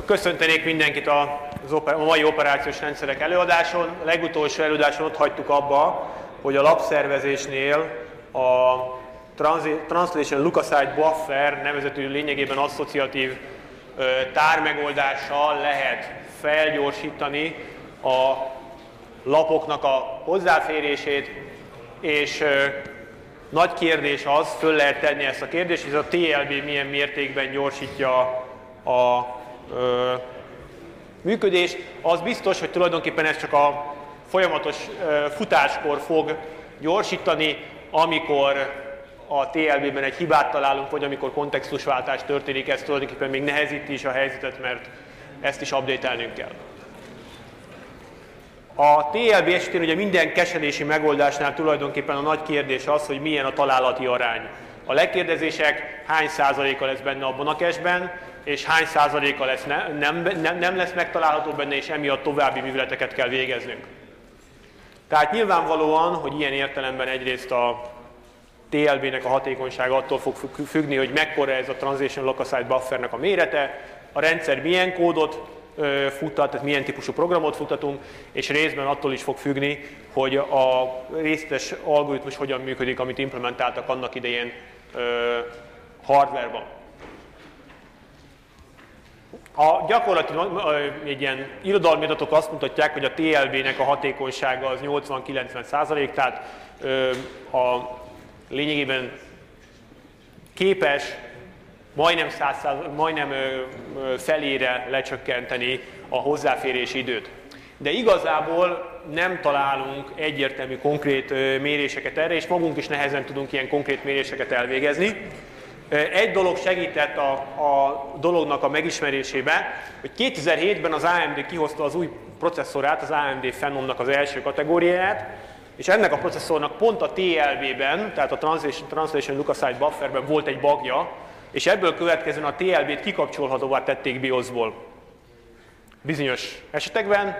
Köszöntenék mindenkit a mai operációs rendszerek előadáson. A legutolsó előadáson ott hagytuk abba, hogy a lapszervezésnél a Translation Look-Aside Buffer nevezetű lényegében asszociatív tármegoldással lehet felgyorsítani a lapoknak a hozzáférését, és nagy kérdés az, föl lehet tenni ezt a kérdést, hogy a TLB milyen mértékben gyorsítja a működést. Az biztos, hogy tulajdonképpen ez csak a folyamatos futáskor fog gyorsítani, amikor a TLB-ben egy hibát találunk, vagy amikor kontextusváltás történik, ez tulajdonképpen még nehezíti is a helyzetet, mert ezt is update-elnünk kell. A TLB esetén ugye minden cache-elési megoldásnál tulajdonképpen a nagy kérdés az, hogy milyen a találati arány. A lekérdezések hány százaléka lesz benne abban a cache-ben, és hány százaléka lesz nem lesz megtalálható benne, és emiatt további műveleteket kell végeznünk. Tehát nyilvánvalóan, hogy ilyen értelemben egyrészt a TLB-nek a hatékonysága attól fog függni, hogy mekkora ez a Translation Look-Aside Buffernek a mérete, a rendszer milyen kódot futtat, tehát milyen típusú programot futtatunk, és részben attól is fog függni, hogy a részletes algoritmus hogyan működik, amit implementáltak annak idején hardware-ban. A gyakorlatilag egy ilyen irodalmi adatok azt mutatják, hogy a TLB-nek a hatékonysága az 80-90%, tehát lényegében képes majdnem felére lecsökkenteni a hozzáférési időt. De igazából nem találunk egyértelmű konkrét méréseket erre, és magunk is nehezen tudunk ilyen konkrét méréseket elvégezni. Egy dolog segített a dolognak a megismerésébe, hogy 2007-ben az AMD kihozta az új processzorát, az AMD Phenomnak az első kategóriáját, és ennek a processzornak pont a TLB-ben, tehát a Translation Look-Aside Bufferben volt egy bugja, és ebből következően a TLB-t kikapcsolhatóvá tették BIOS-ból bizonyos esetekben,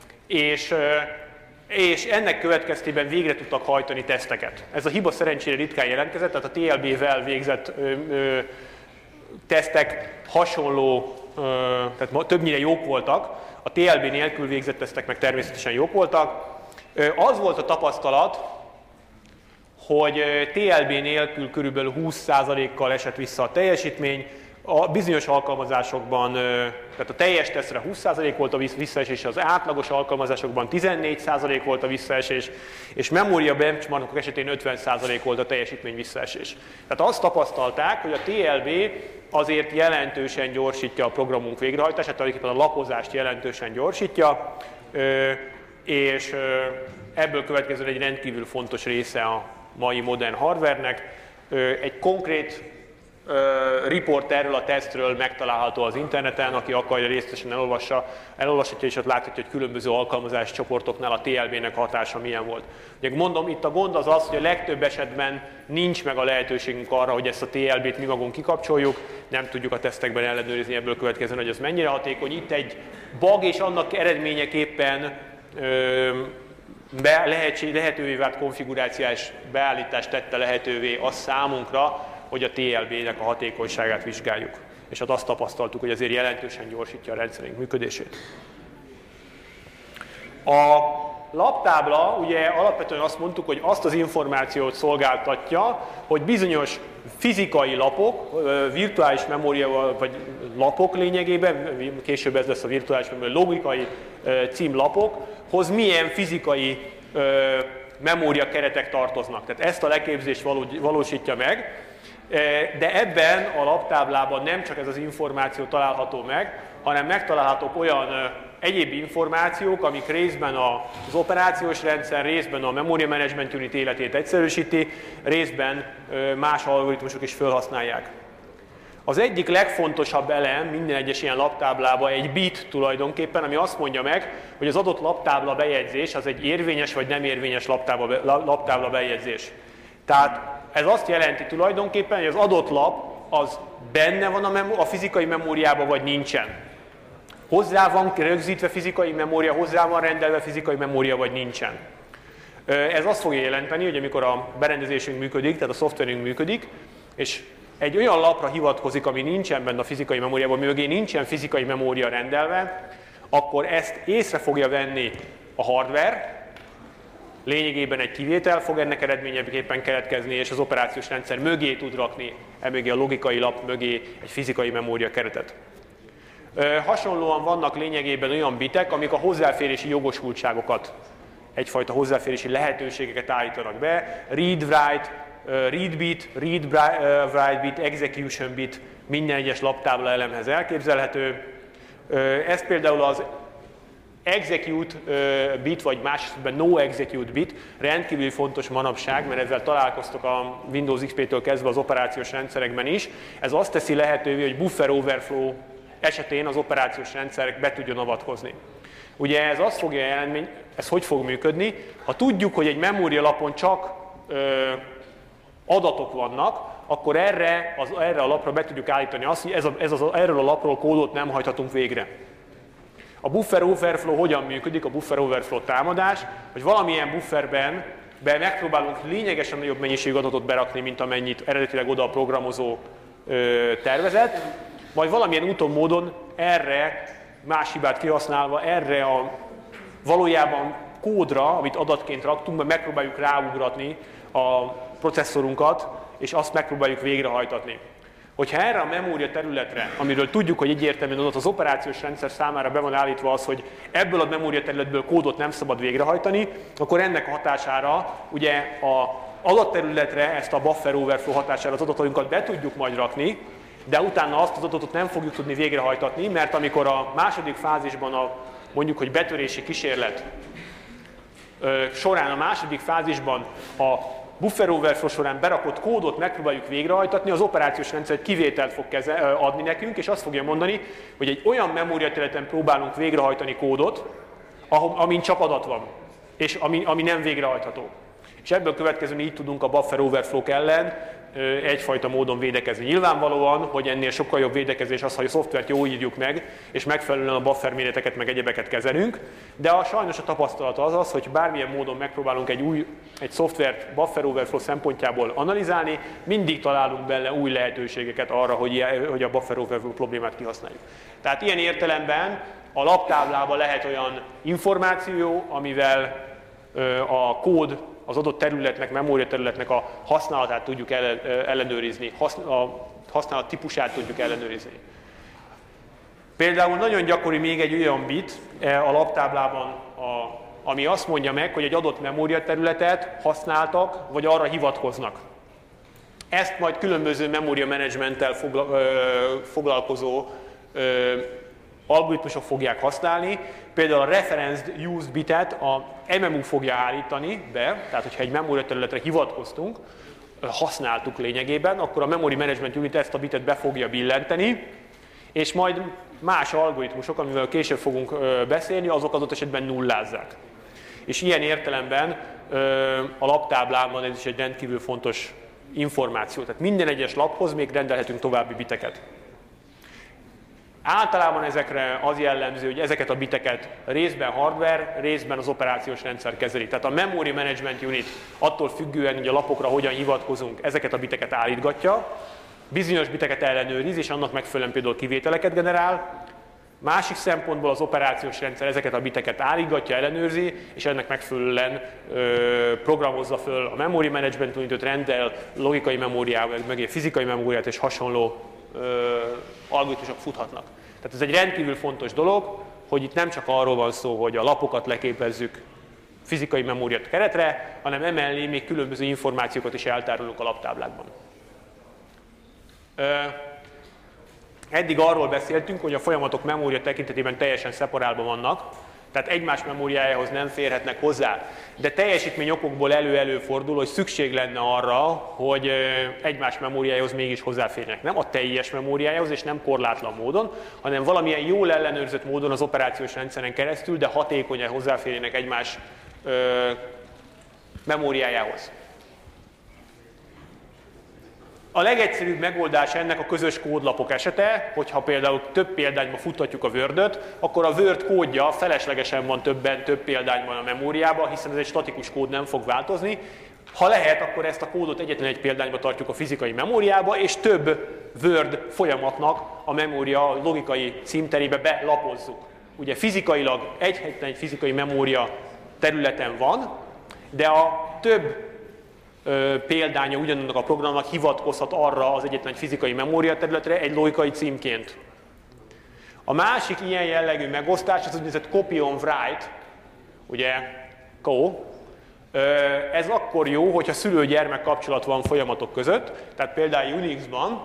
és ennek következtében végre tudtak hajtani teszteket. Ez a hiba szerencsére ritkán jelentkezett, tehát a TLB-vel végzett tesztek hasonló, tehát többnyire jók voltak, a TLB nélkül végzett tesztek meg természetesen jók voltak. Az volt a tapasztalat, hogy TLB nélkül körülbelül 20%-kal esett vissza a teljesítmény, a bizonyos alkalmazásokban, tehát a teljes tesztre 20% volt a visszaesés, az átlagos alkalmazásokban 14% volt a visszaesés, és memória benchmarkok esetén 50% volt a teljesítmény visszaesés. Tehát azt tapasztalták, hogy a TLB azért jelentősen gyorsítja a programunk végrehajtását, tulajdonképpen a lapozást jelentősen gyorsítja, és ebből következően egy rendkívül fontos része a mai modern hardvernek. Egy konkrét report erről a tesztről megtalálható az interneten, aki akarja részletesen elolvashatja, és ott láthatja, hogy különböző alkalmazási csoportoknál a TLB-nek hatása milyen volt. Ugye mondom, itt a gond az, hogy a legtöbb esetben nincs meg a lehetőségünk arra, hogy ezt a TLB-t mi magunk kikapcsoljuk, nem tudjuk a tesztekben ellenőrizni ebből következően, hogy ez mennyire hatékony. Itt egy bug, és annak eredményeképpen lehetővé vált konfigurációs beállítást tette lehetővé az számunkra, hogy a TLB-nek a hatékonyságát vizsgáljuk. És hát azt tapasztaltuk, hogy azért jelentősen gyorsítja a rendszerünk működését. A laptábla ugye alapvetően azt mondtuk, hogy azt az információt szolgáltatja, hogy bizonyos fizikai lapok, virtuális memória vagy lapok lényegében, később ez lesz a virtuális memória, logikai címlapokhoz milyen fizikai memória keretek tartoznak. Tehát ezt a leképzést valósítja meg, de ebben a laptáblában nem csak ez az információ található meg, hanem megtalálhatók olyan egyéb információk, amik részben az operációs rendszer, részben a Memory Management Unit életét egyszerűsíti, részben más algoritmusok is felhasználják. Az egyik legfontosabb elem minden egyes ilyen laptáblában egy bit tulajdonképpen, ami azt mondja meg, hogy az adott laptábla bejegyzés az egy érvényes vagy nem érvényes laptábla bejegyzés. Tehát ez azt jelenti tulajdonképpen, hogy az adott lap az benne van a fizikai memóriában, vagy nincsen. Hozzá van rögzítve fizikai memória, hozzá van rendelve fizikai memória, vagy nincsen. Ez azt fogja jelenteni, hogy amikor a berendezésünk működik, tehát a szoftverünk működik, és egy olyan lapra hivatkozik, ami nincsen benne a fizikai memóriában, mögé nincsen fizikai memória rendelve, akkor ezt észre fogja venni a hardware, lényegében egy kivétel fog ennek eredményeképpen keletkezni, és az operációs rendszer mögé tud rakni, emögé a logikai lap mögé egy fizikai memória keretet. Hasonlóan vannak lényegében olyan bitek, amik a hozzáférési jogosultságokat, egyfajta hozzáférési lehetőségeket állítanak be. Read-write, read bit, read-write bit, execution bit minden egyes laptábla elemhez elképzelhető. Ez például az execute bit, vagy más esetben no execute bit rendkívül fontos manapság, mert ezzel találkoztok a Windows XP-től kezdve az operációs rendszerekben is. Ez azt teszi lehetővé, hogy buffer overflow esetén az operációs rendszer be tudjon avatkozni. Ugye ez azt fogja jelenteni, ez hogy fog működni? Ha tudjuk, hogy egy memórialapon csak adatok vannak, akkor erre a lapra be tudjuk állítani azt, hogy erről a lapról kódot nem hajthatunk végre. A buffer overflow hogyan működik, a buffer overflow támadás, hogy valamilyen bufferben megpróbálunk lényegesen nagyobb mennyiségű adatot berakni, mint amennyit eredetileg oda a programozó tervezett, majd valamilyen úton, módon erre, más hibát kihasználva, erre a valójában kódra, amit adatként raktunk, megpróbáljuk ráugratni a processzorunkat, és azt megpróbáljuk végrehajtatni. Hogyha erre a memória területre, amiről tudjuk, hogy egyértelműen az operációs rendszer számára be van állítva az, hogy ebből a memória területből kódot nem szabad végrehajtani, akkor ennek a hatására ugye az adatterületre, ezt a buffer overflow hatására az adatainkat be tudjuk majd rakni, de utána azt az adatot nem fogjuk tudni végrehajtatni, mert amikor a második fázisban mondjuk, hogy betörési kísérlet során a második fázisban a buffer overflow során berakott kódot megpróbáljuk végrehajtatni, az operációs rendszer egy kivételt fog adni nekünk, és azt fogja mondani, hogy egy olyan memóriaterületen próbálunk végrehajtani kódot, amin csak adat van, és ami nem végrehajtható. És ebből következően így tudunk a buffer overflow ellen egyfajta módon védekezni. Nyilvánvalóan, hogy ennél sokkal jobb védekezés az, hogy a szoftvert jól írjuk meg, és megfelelően a buffer méreteket meg egyebeket kezelünk, de sajnos a tapasztalat az, hogy bármilyen módon megpróbálunk egy szoftvert buffer overflow szempontjából analizálni, mindig találunk benne új lehetőségeket arra, hogy a buffer overflow problémát kihasználjuk. Tehát ilyen értelemben a laptáblában lehet olyan információ, amivel a kód az adott területnek, memóriaterületnek a használatát tudjuk ellenőrizni, a használat típusát tudjuk ellenőrizni. Például nagyon gyakori még egy olyan bit a laptáblában, ami azt mondja meg, hogy egy adott memóriaterületet használtak, vagy arra hivatkoznak. Ezt majd különböző memória menedzsmenttel foglalkozó algoritmusok fogják használni. Például a referenced use bitet a MMU fogja állítani be, tehát hogyha egy memóriaterületre hivatkoztunk, használtuk lényegében, akkor a Memory Management Unit ezt a bitet be fogja billenteni, és majd más algoritmusok, amivel később fogunk beszélni, azok adott esetben nullázzák. És ilyen értelemben a laptáblában ez is egy rendkívül fontos információ. Tehát minden egyes laphoz még rendelhetünk további biteket. Általában ezekre az jellemző, hogy ezeket a biteket részben hardware, részben az operációs rendszer kezeli. Tehát a Memory Management Unit attól függően, hogy a lapokra hogyan hivatkozunk, ezeket a biteket állítgatja, bizonyos biteket ellenőriz, és annak megfelelően például kivételeket generál. Másik szempontból az operációs rendszer ezeket a biteket állítgatja, ellenőrzi, és ennek megfelelően programozza föl a Memory Management Unitot, rendel logikai memóriát, meg fizikai memóriát és hasonló algoritmusok futhatnak. Tehát ez egy rendkívül fontos dolog, hogy itt nem csak arról van szó, hogy a lapokat leképezzük fizikai memóriát keretre, hanem emellé még különböző információkat is eltárolunk a laptáblákban. Eddig arról beszéltünk, hogy a folyamatok memória tekintetében teljesen szeparálva vannak, tehát egymás memóriájához nem férhetnek hozzá, de teljesítmény okokból elő-előfordul, hogy szükség lenne arra, hogy egymás memóriájához mégis hozzáférjenek. Nem a teljes memóriájához, és nem korlátlan módon, hanem valamilyen jól ellenőrzött módon az operációs rendszeren keresztül, de hatékonyan hozzáférjenek egymás memóriájához. A legegyszerűbb megoldás ennek a közös kódlapok esete, hogyha például több példányban futtatjuk a Word-öt, akkor a Word kódja feleslegesen van több példányban a memóriában, hiszen ez egy statikus kód, nem fog változni. Ha lehet, akkor ezt a kódot egyetlen egy példányba tartjuk a fizikai memóriába, és több Word folyamatnak a memória logikai címterébe belapozzuk. Ugye fizikailag egyetlen egy fizikai memória területen van, de a több példánya ugyanannak a programnak hivatkozhat arra az egyetlen fizikai memória területre egy logikai címként. A másik ilyen jellegű megosztás az úgynevezett copy on write, ugye CO. Ez akkor jó, hogyha szülő-gyermek kapcsolat van folyamatok között, tehát például Unixban,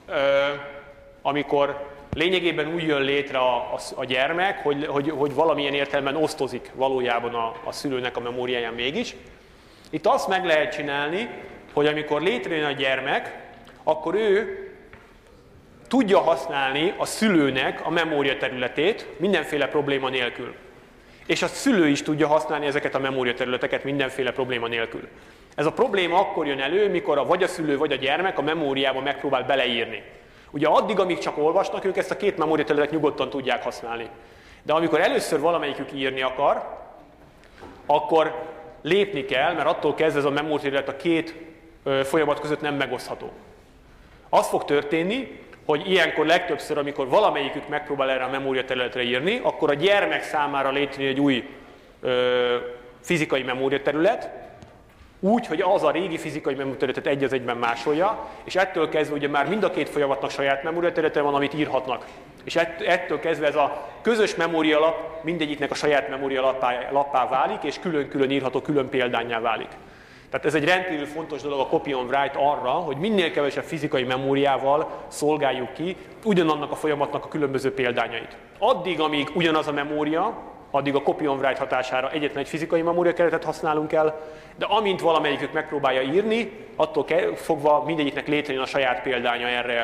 amikor lényegében úgy jön létre a gyermek, hogy valamilyen értelemben osztozik valójában a szülőnek a memóriáján mégis. Itt azt meg lehet csinálni, hogy amikor létrejön a gyermek, akkor ő tudja használni a szülőnek a memória területét mindenféle probléma nélkül. És a szülő is tudja használni ezeket a memória területeket mindenféle probléma nélkül. Ez a probléma akkor jön elő, mikor vagy a szülő, vagy a gyermek a memóriába megpróbál beleírni. Ugye addig, amíg csak olvasnak, ők ezt a két memória területet nyugodtan tudják használni. De amikor először valamelyikük írni akar, akkor lépni kell, mert attól kezdve ez a memória terület a két folyamat között nem megosztható. Az fog történni, hogy ilyenkor legtöbbször, amikor valamelyikük megpróbál erre a memória területre írni, akkor a gyermek számára létrejön egy új fizikai memória terület, úgy, hogy az a régi fizikai memória területet egy az egyben másolja, és ettől kezdve ugye már mind a két folyamatnak saját memória területe van, amit írhatnak. És ettől kezdve ez a közös memórialap mindegyiknek a saját memórialappá válik, és külön-külön írható, külön példánnyá válik. Tehát ez egy rendkívül fontos dolog a copy on write arra, hogy minél kevesebb fizikai memóriával szolgáljuk ki ugyanannak a folyamatnak a különböző példányait. Addig, amíg ugyanaz a memória, addig a copy on write hatására egyetlen egy fizikai memóriakeretet használunk el, de amint valamelyikük megpróbálja írni, attól fogva mindegyiknek létrejön a saját példánya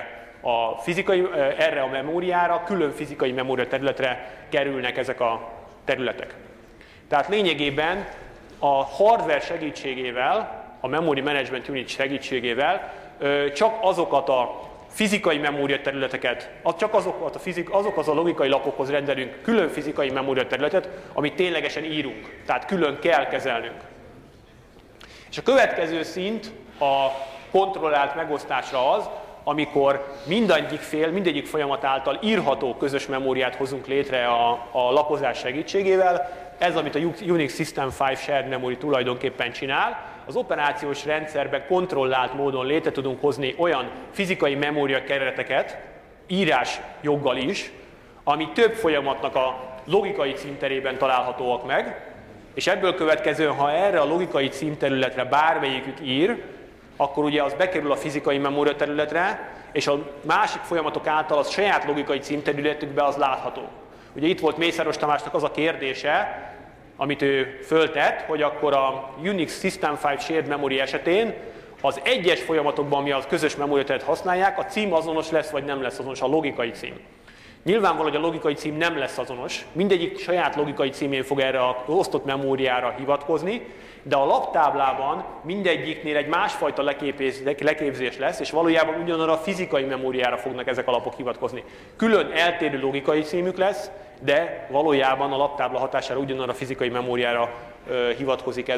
erre a memóriára, külön fizikai memória területre kerülnek ezek a területek. Tehát lényegében a hardware segítségével, a Memory Management Unit segítségével csak azokat a fizikai memória területeket, csak azokhoz a logikai lapokhoz rendelünk külön fizikai memória területet, amit ténylegesen írunk, tehát külön kell kezelnünk. És a következő szint a kontrollált megosztásra az, amikor mindegyik folyamat által írható közös memóriát hozunk létre a lapozás segítségével. Ez, amit a Unix System 5 Shared Memory tulajdonképpen csinál. Az operációs rendszerben kontrollált módon létre tudunk hozni olyan fizikai memóriakereteket, írás joggal is, ami több folyamatnak a logikai címterében találhatóak meg, és ebből következően, ha erre a logikai címterületre bármelyikük ír, akkor ugye az bekerül a fizikai memória területre, és a másik folyamatok által az saját logikai címterületükbe az látható. Ugye itt volt Mészáros Tamásnak az a kérdése, amit ő föltett, hogy akkor a Unix System 5 Shared Memory esetén az egyes folyamatokban, ami a közös memóriaterületet használják, a cím azonos lesz, vagy nem lesz azonos, a logikai cím. Nyilvánvaló, hogy a logikai cím nem lesz azonos, mindegyik saját logikai címén fog erre az osztott memóriára hivatkozni, de a laptáblában mindegyiknél egy másfajta leképzés lesz, és valójában ugyanarra a fizikai memóriára fognak ezek a lapok hivatkozni. Külön eltérő logikai címük lesz, de valójában a laptábla hatására ugyanarra a fizikai memóriára hivatkozik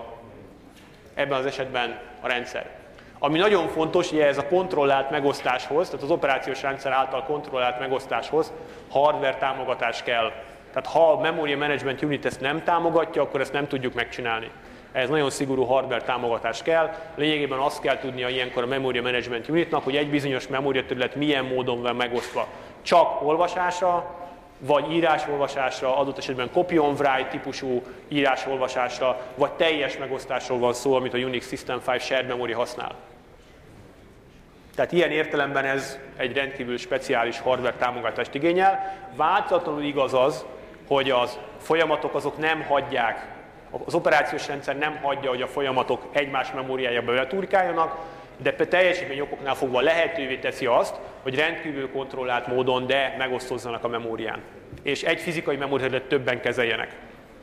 ebben az esetben a rendszer. Ami nagyon fontos, hogy ez a kontrollált megosztáshoz, tehát az operációs rendszer által kontrollált megosztáshoz hardware támogatás kell. Tehát ha a Memory Management Unit ezt nem támogatja, akkor ezt nem tudjuk megcsinálni. Ez nagyon szigorú hardware támogatás kell. Lényegében azt kell tudnia ilyenkor a Memory Management Unitnak, hogy egy bizonyos memóriaterület milyen módon van megosztva. Csak olvasásra, vagy írásolvasásra, adott esetben copy on write típusú írásolvasásra, vagy teljes megosztásról van szó, amit a Unix System 5 Shared Memory használ. Tehát ilyen értelemben ez egy rendkívül speciális hardware támogatást igényel. Változatlanul igaz az, hogy az folyamatok azok nem hagyják, az operációs rendszer nem hagyja, hogy a folyamatok egymás memóriájába beturkáljanak, de teljesítmény okoknál fogva lehetővé teszi azt, hogy rendkívül kontrollált módon, de megosztozzanak a memórián. És egy fizikai memóriát többen kezeljenek.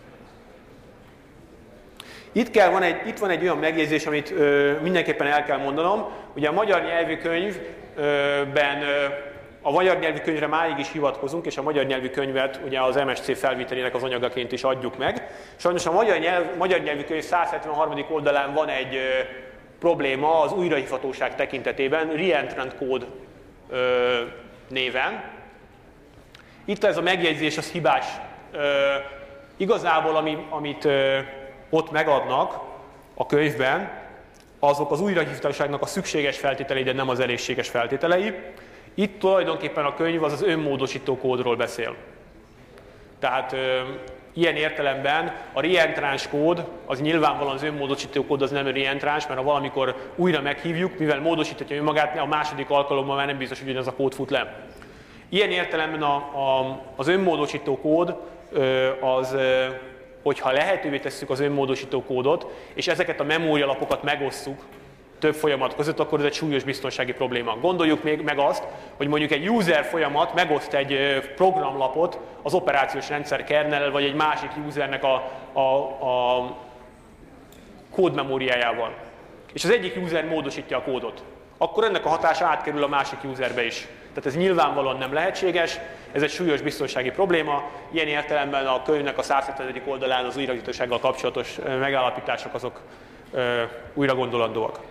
Itt van egy olyan megjegyzés, amit mindenképpen el kell mondanom. Ugye a magyar nyelvű könyvben a magyar nyelvű könyvre máig is hivatkozunk, és a magyar nyelvű könyvet ugye az MSC felvételének az anyagaként is adjuk meg. Sajnos a magyar nyelvű könyv 173. oldalán van egy probléma az újrahívhatóság tekintetében, reentrant code néven. Itt ez a megjegyzés az hibás. Igazából amit ott megadnak a könyvben, azok az újrahívhatóságnak a szükséges feltételei, de nem az elégséges feltételei. Itt tulajdonképpen a könyv az önmódosító kódról beszél. Tehát ilyen értelemben a reentráns kód, az nyilvánvalóan az önmódosító kód az nem reentráns, mert ha valamikor újra meghívjuk, mivel módosíthatja önmagát, a második alkalommal már nem biztos, hogy ugyanaz a kód fut le. Ilyen értelemben az önmódosító kód az, hogyha lehetővé tesszük az önmódosító kódot, és ezeket a memórialapokat megosszuk több folyamat között, akkor ez egy súlyos biztonsági probléma. Gondoljuk még meg azt, hogy mondjuk egy user folyamat megoszt egy programlapot az operációs rendszer kernel vagy egy másik usernek a kódmemóriájával. És az egyik user módosítja a kódot. Akkor ennek a hatása átkerül a másik userbe is. Tehát ez nyilvánvalóan nem lehetséges, ez egy súlyos biztonsági probléma. Ilyen értelemben a könyvnek a 170. oldalán az újrahívhatósággal kapcsolatos megállapítások azok újra gondolandóak.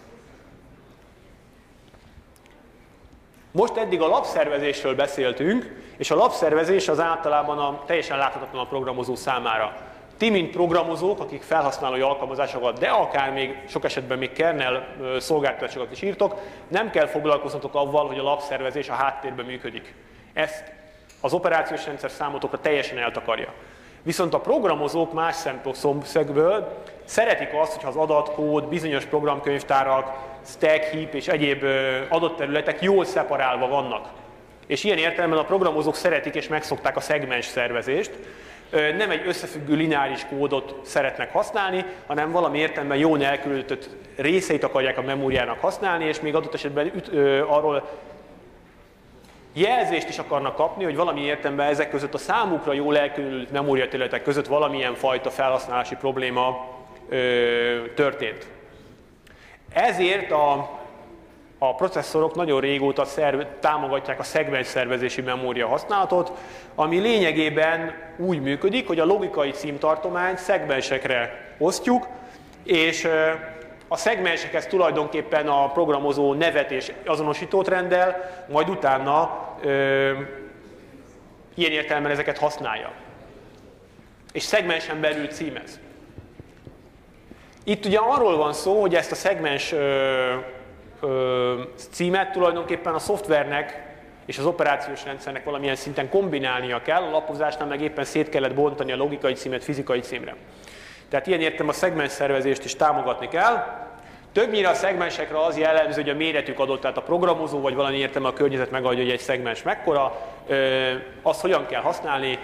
Most eddig a lapszervezésről beszéltünk, és a lapszervezés az általában teljesen láthatatlan a programozó számára. Ti, mint programozók, akik felhasználói alkalmazásokat, de akár még sok esetben még kernel szolgáltatásokat is írtok, nem kell foglalkoznotok avval, hogy a lapszervezés a háttérben működik. Ezt az operációs rendszer számotokra teljesen eltakarja. Viszont a programozók más szempontból szeretik azt, hogyha az adatkód, bizonyos programkönyvtárak, stack, heap és egyéb adott területek jól szeparálva vannak. És ilyen értelemben a programozók szeretik és megszokták a szegmens szervezést. Nem egy összefüggő lineáris kódot szeretnek használni, hanem valami értelemben jól elkülönített részeit akarják a memóriának használni, és még adott esetben arról jelzést is akarnak kapni, hogy valami értelemben ezek között a számukra jól elkülönült memóriaterületek között valamilyen fajta felhasználási probléma történt. Ezért a processzorok nagyon régóta támogatják a szegmens szervezési memória használatot, ami lényegében úgy működik, hogy a logikai címtartományt szegmensekre osztjuk, és a szegmensekhez tulajdonképpen a programozó nevet és azonosítót rendel, majd utána ilyen értelemben ezeket használja. És szegmensen belül címez. Itt ugye arról van szó, hogy ezt a szegmens címet tulajdonképpen a szoftvernek és az operációs rendszernek valamilyen szinten kombinálnia kell, a lapozásnál meg éppen szét kellett bontani a logikai címet fizikai címre. Tehát ilyen értem a szegmens szervezést is támogatni kell. Többnyire a szegmensekre az jellemző, hogy a méretük adott, tehát a programozó vagy valami értem a környezet megadja, hogy egy szegmens mekkora, azt hogyan kell használni,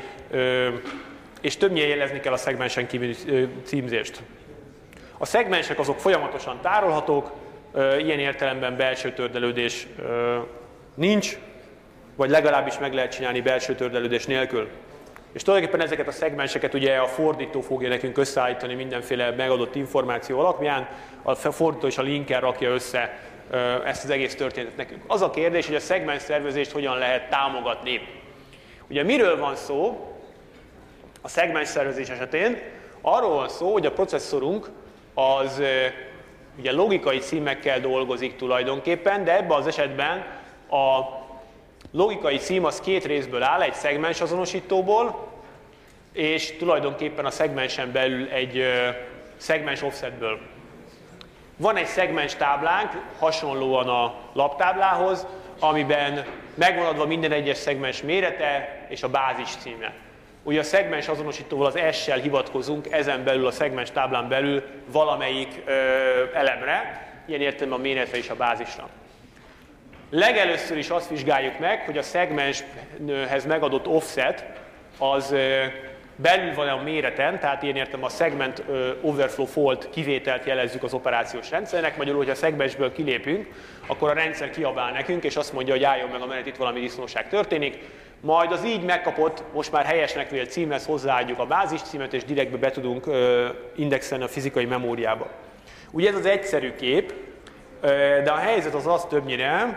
és többnyire jelezni kell a szegmensen kívüli címzést. A szegmensek azok folyamatosan tárolhatók, ilyen értelemben belső tördelődés nincs, vagy legalábbis meg lehet csinálni belső tördelődés nélkül. És tulajdonképpen ezeket a szegmenseket ugye a fordító fogja nekünk összeállítani mindenféle megadott információ alapján, a fordító és a linker rakja össze ezt az egész történetet nekünk. Az a kérdés, hogy a szegmens szervezést hogyan lehet támogatni. Ugye miről van szó a szegmens szervezés esetén? Arról van szó, hogy a processzorunk az ugye logikai címekkel dolgozik tulajdonképpen, de ebben az esetben a logikai cím az két részből áll, egy szegmens azonosítóból, és tulajdonképpen a szegmensen belül egy szegmens offsetből. Van egy szegmens táblánk, hasonlóan a laptáblához, amiben megvan adva minden egyes szegmens mérete és a bázis címe. Ugye a szegmens azonosítóval az S-sel hivatkozunk ezen belül, a szegmens táblán belül valamelyik elemre, ilyen értelemben a méretre és a bázisra. Legelőször is azt vizsgáljuk meg, hogy a szegmenshez megadott offset az belül van a méreten, tehát ilyen értem a segment overflow fault kivételt jelezzük az operációs rendszernek, magyarul, hogyha a szegmensből kilépünk, akkor a rendszer kiabál nekünk, és azt mondja, hogy álljon meg a menet, itt valami disznóság történik, majd az így megkapott, most már helyesnek vélt címhez hozzáadjuk a bázis címet, és direktbe be tudunk indexelni a fizikai memóriába. Ugye ez az egyszerű kép, de a helyzet az többnyire,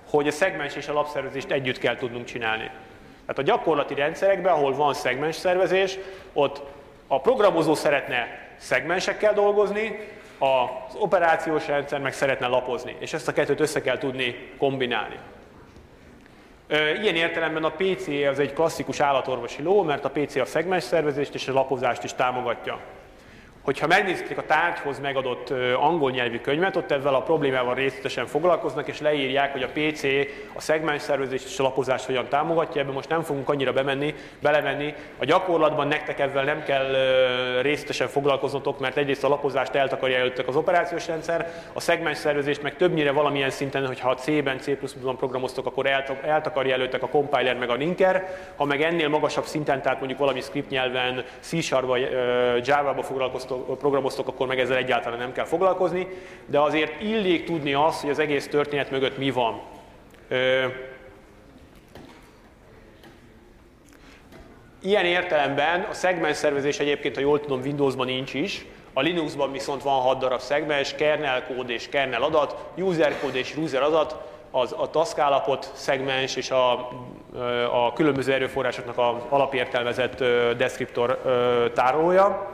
hogy a szegmens és a lapszervezést együtt kell tudnunk csinálni. Tehát a gyakorlati rendszerekben, ahol van szegmens szervezés, ott a programozó szeretne szegmensekkel dolgozni, az operációs rendszer meg szeretne lapozni, és ezt a kettőt össze kell tudni kombinálni. Ilyen értelemben a PC az egy klasszikus állatorvosi ló, mert a PC a szegmens szervezést és a lapozást is támogatja. Hogyha megnézitek a tárgyhoz megadott angol nyelvű könyvet, ott ezzel a problémával részletesen foglalkoznak, és leírják, hogy a PC a szegmens szervezést és a lapozást hogyan támogatja. Ebben most nem fogunk annyira belemenni. A gyakorlatban nektek ezzel nem kell részletesen foglalkoznotok, mert egyrészt a lapozást eltakarja előttek az operációs rendszer, a szegmens szervezést meg többnyire valamilyen szinten, hogyha a C-ben, C++-ban programoztok, akkor eltakarja előttek a compiler meg a linker. Ha meg ennél magasabb szinten, tehát mondjuk valami script nyelven, C-sharpba, Java-ba programoztok, akkor meg ezzel egyáltalán nem kell foglalkozni, de azért illik tudni azt, hogy az egész történet mögött mi van. Ilyen értelemben a szegmens szervezés egyébként, ha jól tudom, Windowsban nincs is, a Linuxban viszont van 6 darab szegmens, kernel kód és kernel adat, user kód és user adat, a task állapot szegmens és a különböző erőforrásoknak az alapértelmezett descriptor tárolója.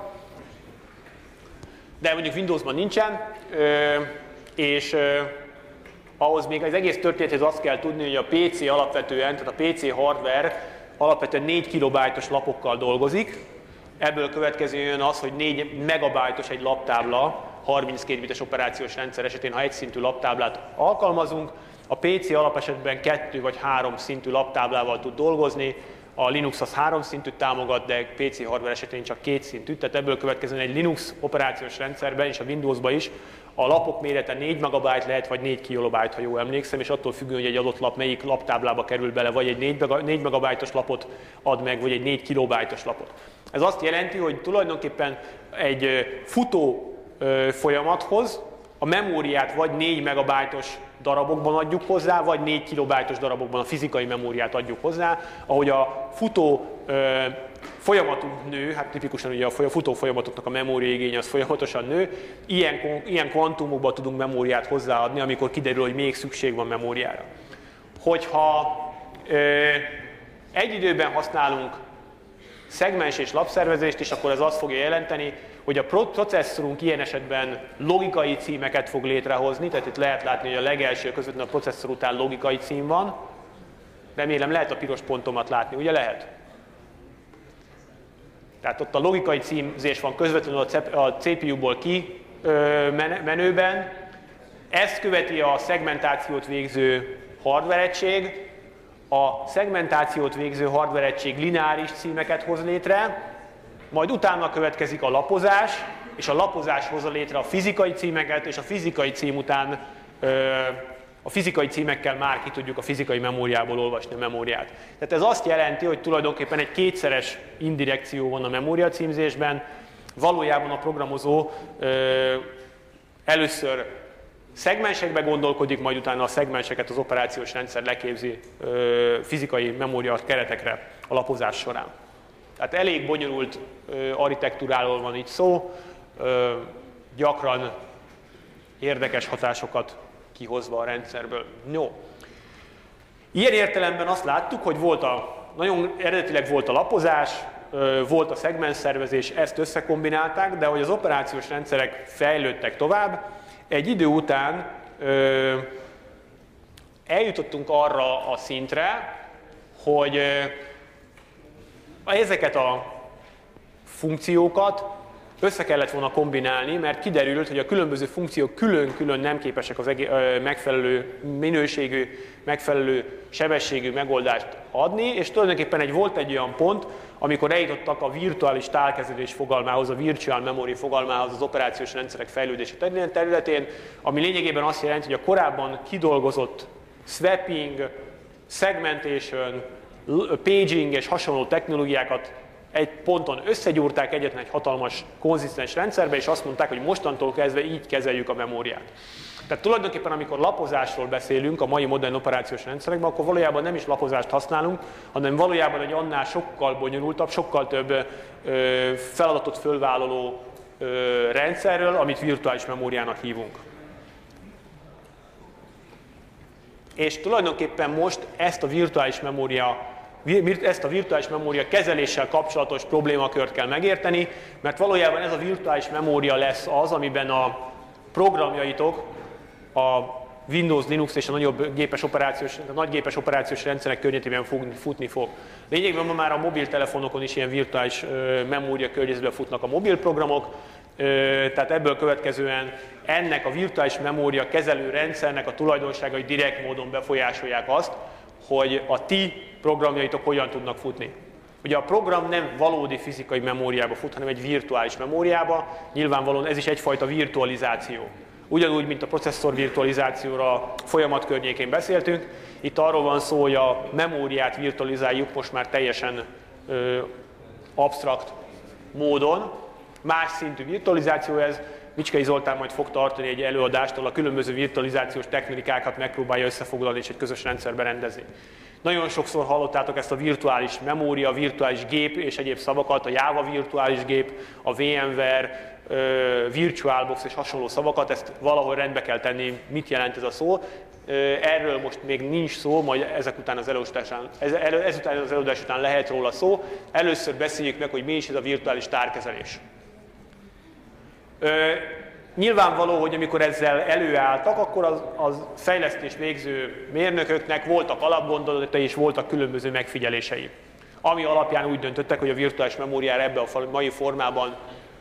De mondjuk Windowsban nincsen, és ahhoz még az egész történethez azt kell tudni, hogy a PC alapvetően, tehát a PC hardware alapvetően 4 kilobájtos lapokkal dolgozik. Ebből következően az, hogy 4 megabájtos egy laptábla, 32 bites operációs rendszer esetén, ha egyszintű laptáblát alkalmazunk, a PC alapesetben 2 vagy 3 szintű laptáblával tud dolgozni, a Linux az 3 szintűt támogat, de PC hardware esetén csak 2 szintűt, tehát ebből következően egy Linux operációs rendszerben és a Windowsban is a lapok mérete 4 MB lehet, vagy 4 KB, ha jól emlékszem, és attól függően, hogy egy adott lap melyik laptáblába kerül bele, vagy egy 4 MB-os lapot ad meg, vagy egy 4 KB-os lapot. Ez azt jelenti, hogy tulajdonképpen egy futó folyamathoz a memóriát vagy 4 MB-os darabokban adjuk hozzá, vagy 4 kilobájtos darabokban a fizikai memóriát adjuk hozzá, ahogy a futó folyamatunk nő, hát tipikusan ugye a futó folyamatoknak a memóriaigénye az folyamatosan nő, ilyen kvantumokban tudunk memóriát hozzáadni, amikor kiderül, hogy még szükség van memóriára. Hogyha egy időben használunk szegmens és lapszervezést is, akkor ez azt fogja jelenteni, hogy a processzorunk ilyen esetben logikai címeket fog létrehozni, tehát itt lehet látni, hogy a legelső közvetlenül a processzor után logikai cím van. Remélem lehet a piros pontomat látni, ugye lehet? Tehát ott a logikai címzés van közvetlenül a CPU-ból ki menőben. Ezt követi a szegmentációt végző hardware egység. A szegmentációt végző hardware egység lineáris címeket hoz létre, majd utána következik a lapozás, és a lapozás hozza létre a fizikai címeket, és a fizikai cím után a fizikai címekkel már ki tudjuk a fizikai memóriából olvasni a memóriát. Tehát ez azt jelenti, hogy tulajdonképpen egy kétszeres indirekció van a memória címzésben. Valójában a programozó először szegmensekbe gondolkodik, majd utána a szegmenseket az operációs rendszer leképzi fizikai memória keretekre a lapozás során. Tehát elég bonyolult architektúráról van itt szó, gyakran érdekes hatásokat kihozva a rendszerből. No. Ilyen értelemben azt láttuk, hogy nagyon eredetileg volt a lapozás, volt a szegmensszervezés, ezt összekombinálták, de hogy az operációs rendszerek fejlődtek tovább, egy idő után eljutottunk arra a szintre, hogy ezeket a funkciókat össze kellett volna kombinálni, mert kiderült, hogy a különböző funkciók külön-külön nem képesek az megfelelő minőségű, megfelelő sebességű megoldást adni, és tulajdonképpen volt egy olyan pont, amikor eljutottak a virtuális tálkezelés fogalmához, a virtual memory fogalmához az operációs rendszerek fejlődése területén, ami lényegében azt jelenti, hogy a korábban kidolgozott swapping, segmentation, paging és hasonló technológiákat egy ponton összegyúrták egyetlen egy hatalmas, konzisztens rendszerbe, és azt mondták, hogy mostantól kezdve így kezeljük a memóriát. Tehát tulajdonképpen, amikor lapozásról beszélünk a mai modern operációs rendszerekben, akkor valójában nem is lapozást használunk, hanem valójában egy annál sokkal bonyolultabb, sokkal több feladatot fölvállaló rendszerről, amit virtuális memóriának hívunk. És tulajdonképpen most ezt a virtuális memória kezeléssel kapcsolatos problémakört kell megérteni, mert valójában ez a virtuális memória lesz az, amiben a programjaitok a Windows, Linux és a nagy gépes operációs rendszerek környezetében futni fog. Lényegében ma már a mobiltelefonokon is ilyen virtuális memória környezetben futnak a mobilprogramok, tehát ebből következően ennek a virtuális memória kezelő rendszernek a tulajdonságai direkt módon befolyásolják azt, hogy a ti programjaitok hogyan tudnak futni. Ugye a program nem valódi fizikai memóriába fut, hanem egy virtuális memóriába, nyilvánvalóan ez is egyfajta virtualizáció. Ugyanúgy, mint a processzor virtualizációra folyamat környékén beszéltünk, itt arról van szó, hogy a memóriát virtualizáljuk most már teljesen absztrakt módon. Más szintű virtualizáció ez. Micskei Zoltán majd fog tartani egy előadást, ahol a különböző virtualizációs technikákat megpróbálja összefoglalni és egy közös rendszerbe rendezni. Nagyon sokszor hallottátok ezt a virtuális memória, virtuális gép és egyéb szavakat, a Java virtuális gép, a VMware, VirtualBox és hasonló szavakat, ezt valahol rendbe kell tenni, mit jelent ez a szó. Erről most még nincs szó, majd ezután az előadás után lehet róla szó. Először beszéljük meg, hogy mi is ez a virtuális tárkezelés. Nyilvánvaló, hogy amikor ezzel előálltak, akkor az fejlesztés végző mérnököknek voltak alapgondolatai és voltak különböző megfigyelései, ami alapján úgy döntöttek, hogy a virtuális memóriára ebben a mai formában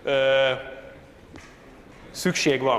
szükség van.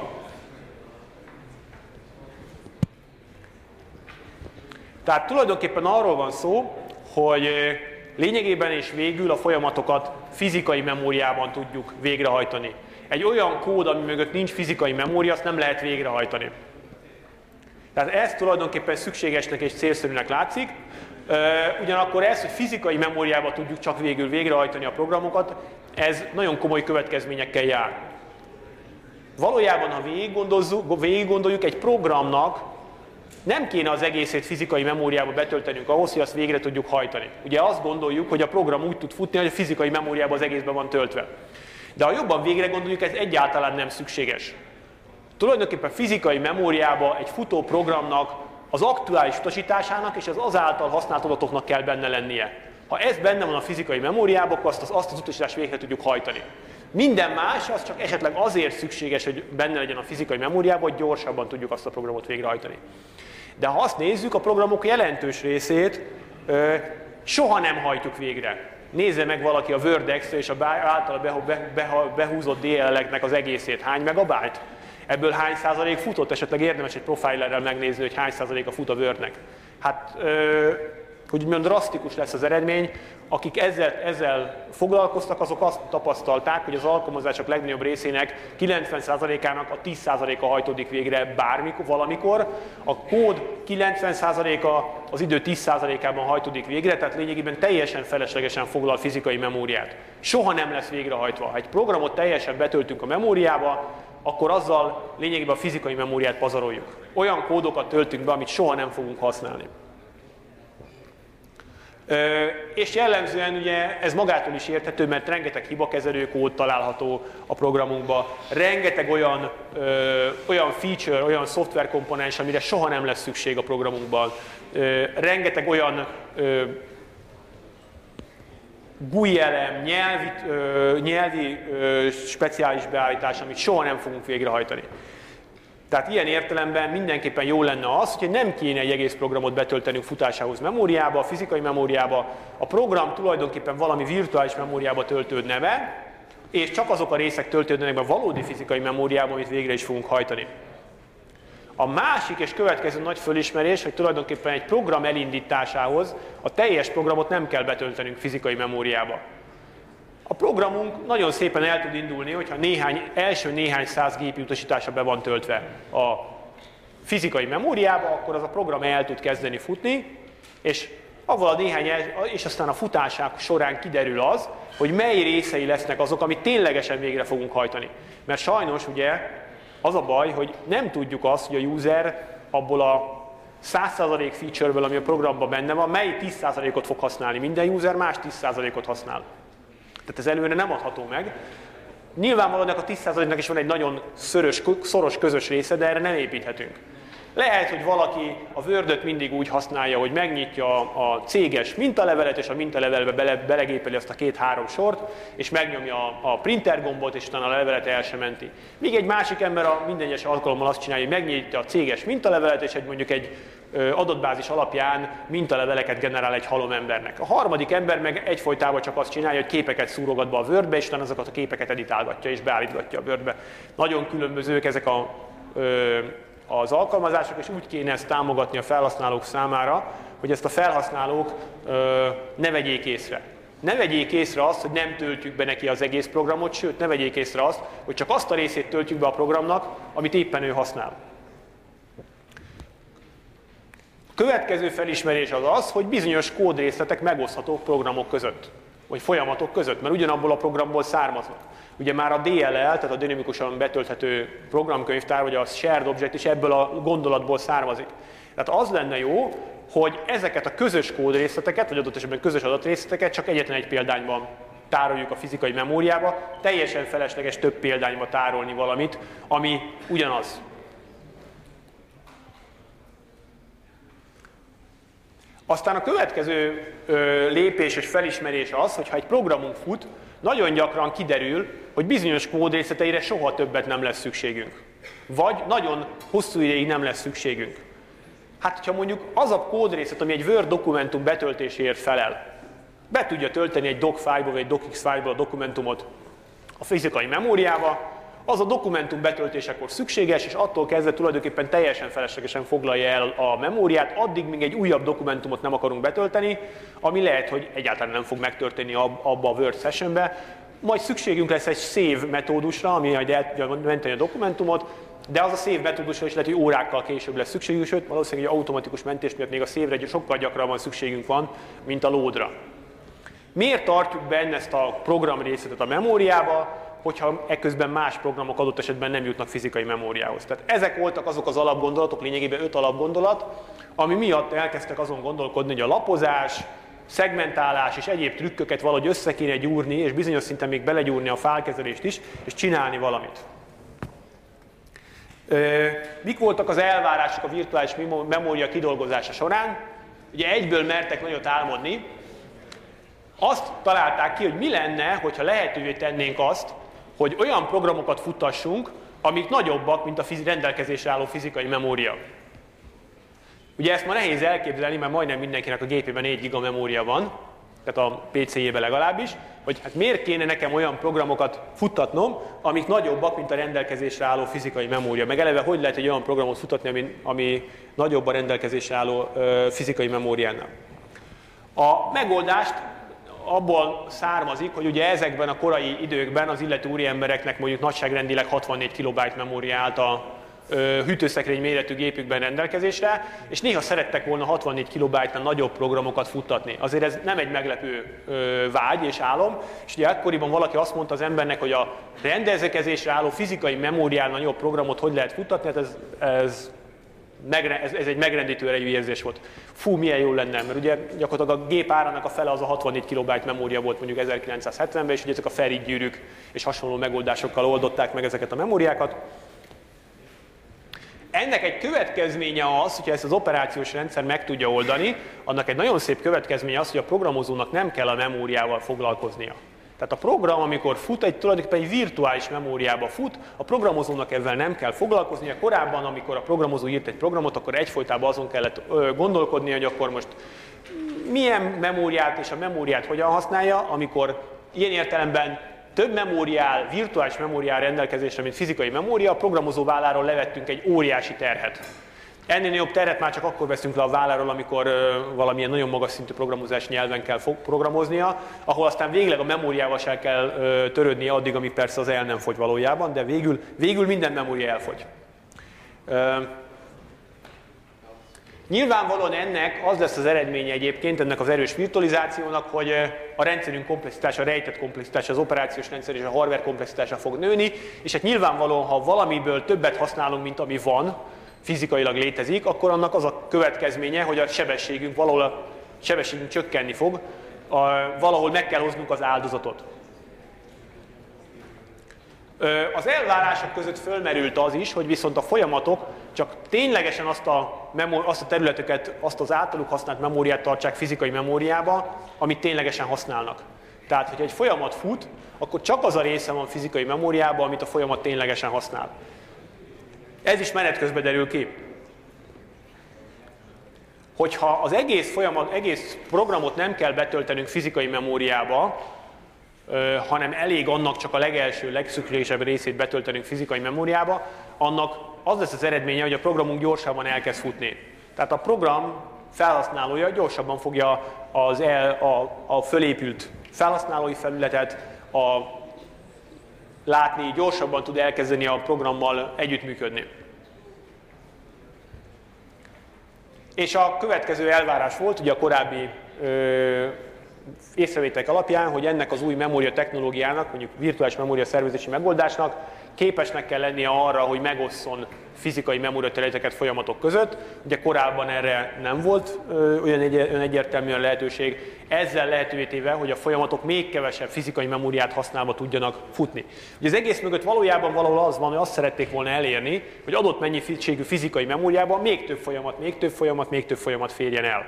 Tehát tulajdonképpen arról van szó, hogy lényegében és végül a folyamatokat fizikai memóriában tudjuk végrehajtani. Egy olyan kód, ami mögött nincs fizikai memória, azt nem lehet végrehajtani. Tehát ez tulajdonképpen szükségesnek és célszerűnek látszik. Ugyanakkor ez, hogy fizikai memóriában tudjuk csak végül végrehajtani a programokat, ez nagyon komoly következményekkel jár. Valójában, ha végig gondoljuk, egy programnak nem kéne az egészét fizikai memóriába betöltenünk ahhoz, hogy azt végre tudjuk hajtani. Ugye azt gondoljuk, hogy a program úgy tud futni, hogy a fizikai memóriában az egészben van töltve. De ha jobban végre gondoljuk, ez egyáltalán nem szükséges. Tulajdonképpen fizikai memóriába egy futó programnak az aktuális utasításának és az azáltal használt adatoknak kell benne lennie. Ha ez benne van a fizikai memóriában, akkor azt az utasítást végre tudjuk hajtani. Minden más, az csak esetleg azért szükséges, hogy benne legyen a fizikai memóriában, hogy gyorsabban tudjuk azt a programot végrehajtani. De ha azt nézzük, a programok jelentős részét soha nem hajtjuk végre. Nézze meg valaki a Word-Excel és a általa behúzott DLL-eknek az egészét. Hány megabyte? Ebből hány százalék futott? Esetleg érdemes egy profilerrel megnézni, hogy hány százaléka fut a Word-nek. Hát, hogy mondjam, drasztikus lesz az eredmény. Akik ezzel foglalkoztak, azok azt tapasztalták, hogy az alkalmazások legnagyobb részének 90%-ának a 10%-a hajtódik végre bármikor, valamikor. A kód 90%-a az idő 10%-ában hajtódik végre, tehát lényegében teljesen feleslegesen foglal fizikai memóriát. Soha nem lesz végrehajtva. Ha egy programot teljesen betöltünk a memóriába, akkor azzal lényegében a fizikai memóriát pazaroljuk. Olyan kódokat töltünk be, amit soha nem fogunk használni. És jellemzően ugye ez magától is érthető, mert rengeteg hibakezelő kód található a programunkban, rengeteg olyan feature, olyan szoftverkomponens, amire soha nem lesz szükség a programunkban, rengeteg olyan GUI elem, nyelvi speciális beállítás, amit soha nem fogunk végrehajtani. Tehát ilyen értelemben mindenképpen jó lenne az, hogy nem kéne egy egész programot betöltenünk futásához memóriába, fizikai memóriába, a program tulajdonképpen valami virtuális memóriába töltődne be, és csak azok a részek töltődnek be valódi fizikai memóriába, amit végre is fogunk hajtani. A másik és következő nagy fölismerés, hogy tulajdonképpen egy program elindításához a teljes programot nem kell betöltenünk fizikai memóriába. A programunk nagyon szépen el tud indulni, hogyha első néhány száz gépi utasítása be van töltve a fizikai memóriába, akkor az a program el tud kezdeni futni, és és aztán a futásák során kiderül az, hogy mely részei lesznek azok, amit ténylegesen végre fogunk hajtani. Mert sajnos ugye az a baj, hogy nem tudjuk azt, hogy a user abból a 100% feature-ből, ami a programban benne van, mely 10%-ot fog használni. Minden user más 10%-ot használ. Tehát ez előre nem adható meg. Nyilvánvalóan a 10%-nak is van egy nagyon szoros közös része, de erre nem építhetünk. Lehet, hogy valaki a Word-öt mindig úgy használja, hogy megnyitja a céges mintalevelet, és a mintalevelbe belegépeli azt a 2-3 sort, és megnyomja a printer gombot, és utána a levelet el sem menti. Míg egy másik ember a minden egyes alkalommal azt csinálja, hogy megnyitja a céges mintalevelet, és mondjuk egy adatbázis alapján mintaleveleket generál egy halom embernek. A harmadik ember meg egyfolytában csak azt csinálja, hogy képeket szúrogat be a Wordbe, és utána azokat a képeket editálgatja és beállítgatja a Wordbe. Nagyon különbözők ezek az alkalmazások, és úgy kéne ezt támogatni a felhasználók számára, hogy ezt a felhasználók ne vegyék észre. Ne vegyék észre azt, hogy nem töltjük be neki az egész programot, sőt, ne vegyék észre azt, hogy csak azt a részét töltjük be a programnak, amit éppen ő használ. A következő felismerés az, hogy bizonyos kódrészletek megoszthatók programok között, vagy folyamatok között, mert ugyanabból a programból származnak. Ugye már a DLL, tehát a dinamikusan betölthető programkönyvtár, vagy a shared object is ebből a gondolatból származik. Tehát az lenne jó, hogy ezeket a közös kódrészleteket, vagy adott esetben közös adatrészleteket csak egyetlen egy példányban tároljuk a fizikai memóriába, teljesen felesleges több példányba tárolni valamit, ami ugyanaz. Aztán a következő lépés és felismerés az, hogy ha egy programunk fut, nagyon gyakran kiderül, hogy bizonyos kódrészleteire soha többet nem lesz szükségünk. Vagy nagyon hosszú ideig nem lesz szükségünk. Hát, ha mondjuk az a kódrészlet, ami egy Word dokumentum betöltéséért felel, be tudja tölteni egy doc file-ból vagy egy docx file-ból a dokumentumot a fizikai memóriába, az a dokumentum betöltésekor szükséges, és attól kezdve tulajdonképpen teljesen feleslegesen foglalja el a memóriát, addig, míg egy újabb dokumentumot nem akarunk betölteni, ami lehet, hogy egyáltalán nem fog megtörténni abba a Word sessionbe. Majd szükségünk lesz egy save metódusra, ami majd el tudja menteni a dokumentumot, de az a save metódusra is lehet, hogy órákkal később lesz szükségünk, sőt, valószínűleg egy automatikus mentés miatt még a save-re sokkal gyakrabban szükségünk van, mint a loadra. Miért tartjuk benne ezt a programrészletet a memóriába, hogyha ekközben más programok adott esetben nem jutnak fizikai memóriához. Tehát ezek voltak azok az alapgondolatok, lényegében 5 alapgondolat, ami miatt elkezdtek azon gondolkodni, hogy a lapozás, szegmentálás és egyéb trükköket valahogy össze kéne gyúrni, és bizonyos szinten még belegyúrni a fájlkezelést is, és csinálni valamit. Mik voltak az elvárások a virtuális memória kidolgozása során? Ugye egyből mertek nagyot álmodni. Azt találták ki, hogy mi lenne, hogyha lehetővé tennénk azt, hogy olyan programokat futtassunk, amik nagyobbak, mint a rendelkezésre álló fizikai memória. Ugye ezt ma nehéz elképzelni, mert majdnem mindenkinek a gépében 4 giga memória van, tehát a PC-jében legalábbis, hogy hát miért kéne nekem olyan programokat futtatnom, amik nagyobbak, mint a rendelkezésre álló fizikai memória. Meg eleve hogy lehet egy olyan programot futtatni, ami nagyobb a rendelkezésre álló fizikai memóriánál. A megoldást abból származik, hogy ugye ezekben a korai időkben az illető úriembereknek mondjuk nagyságrendileg 64 KB memória állt a hűtőszekrény méretű gépükben rendelkezésre, és néha szerettek volna 64 KB-nál nagyobb programokat futtatni. Azért ez nem egy meglepő vágy és álom, és ugye akkoriban valaki azt mondta az embernek, hogy a rendelkezésre álló fizikai memórián nagyobb programot hogy lehet futtatni, hát ez egy megrendítő erejű érzés volt. Fú, milyen jó lenne, mert ugye gyakorlatilag a gép árának a fele az a 64 KB memória volt mondjuk 1970-ben, és ugye ezek a Ferrite gyűrűk és hasonló megoldásokkal oldották meg ezeket a memóriákat. Ennek egy következménye az, hogyha ezt az operációs rendszer meg tudja oldani, annak egy nagyon szép következménye az, hogy a programozónak nem kell a memóriával foglalkoznia. Tehát a program, amikor fut, tulajdonképpen egy virtuális memóriába fut, a programozónak ezzel nem kell foglalkoznia. Korábban, amikor a programozó írt egy programot, akkor egyfolytában azon kellett gondolkodni, hogy akkor most milyen memóriát és a memóriát hogyan használja, amikor ilyen értelemben több memóriál, virtuális memóriál rendelkezésre, mint fizikai memória, a programozó válláról levettünk egy óriási terhet. Ennél jobb terhet már csak akkor veszünk le a válláról, amikor valamilyen nagyon magas szintű programozási nyelven kell programoznia, ahol aztán végleg a memóriával se kell törődnie addig, amíg persze az el nem fogy valójában, de végül minden memória elfogy. Nyilvánvalóan ennek az lesz az eredménye egyébként, ennek az erős virtualizációnak, hogy a rendszerünk komplexitása, a rejtett komplexitása, az operációs rendszer és a hardware komplexitása fog nőni, és hát nyilvánvalóan, ha valamiből többet használunk, mint ami van, fizikailag létezik, akkor annak az a következménye, hogy a sebességünk csökkenni fog, valahol meg kell hoznunk az áldozatot. Az elvárások között fölmerült az is, hogy viszont a folyamatok csak ténylegesen azt a területeket, azt az általuk használt memóriát tartsák fizikai memóriába, amit ténylegesen használnak. Tehát, hogyha egy folyamat fut, akkor csak az a része van fizikai memóriában, amit a folyamat ténylegesen használ. Ez is menet közben derül ki. Hogyha az egész programot nem kell betöltenünk fizikai memóriába, hanem elég annak csak a legelső, legszükségesebb részét betöltenünk fizikai memóriába, annak az lesz az eredménye, hogy a programunk gyorsabban elkezd futni. Tehát a program felhasználója gyorsabban fogja a fölépült felhasználói felületet látni, gyorsabban tud elkezdeni a programmal együttműködni. És a következő elvárás volt, ugye a korábbi észrevételek alapján, hogy ennek az új memória technológiának, mondjuk virtuális memória szervezési megoldásnak képesnek kell lennie arra, hogy megosszon fizikai memóriaterületeket folyamatok között. Ugye korábban erre nem volt olyan egyértelműen lehetőség, ezzel lehetővé téve, hogy a folyamatok még kevesebb fizikai memóriát használva tudjanak futni. Ugye az egész mögött valójában valahol az van, hogy azt szerették volna elérni, hogy adott mennyiségű fizikai memóriában még több folyamat férjen el.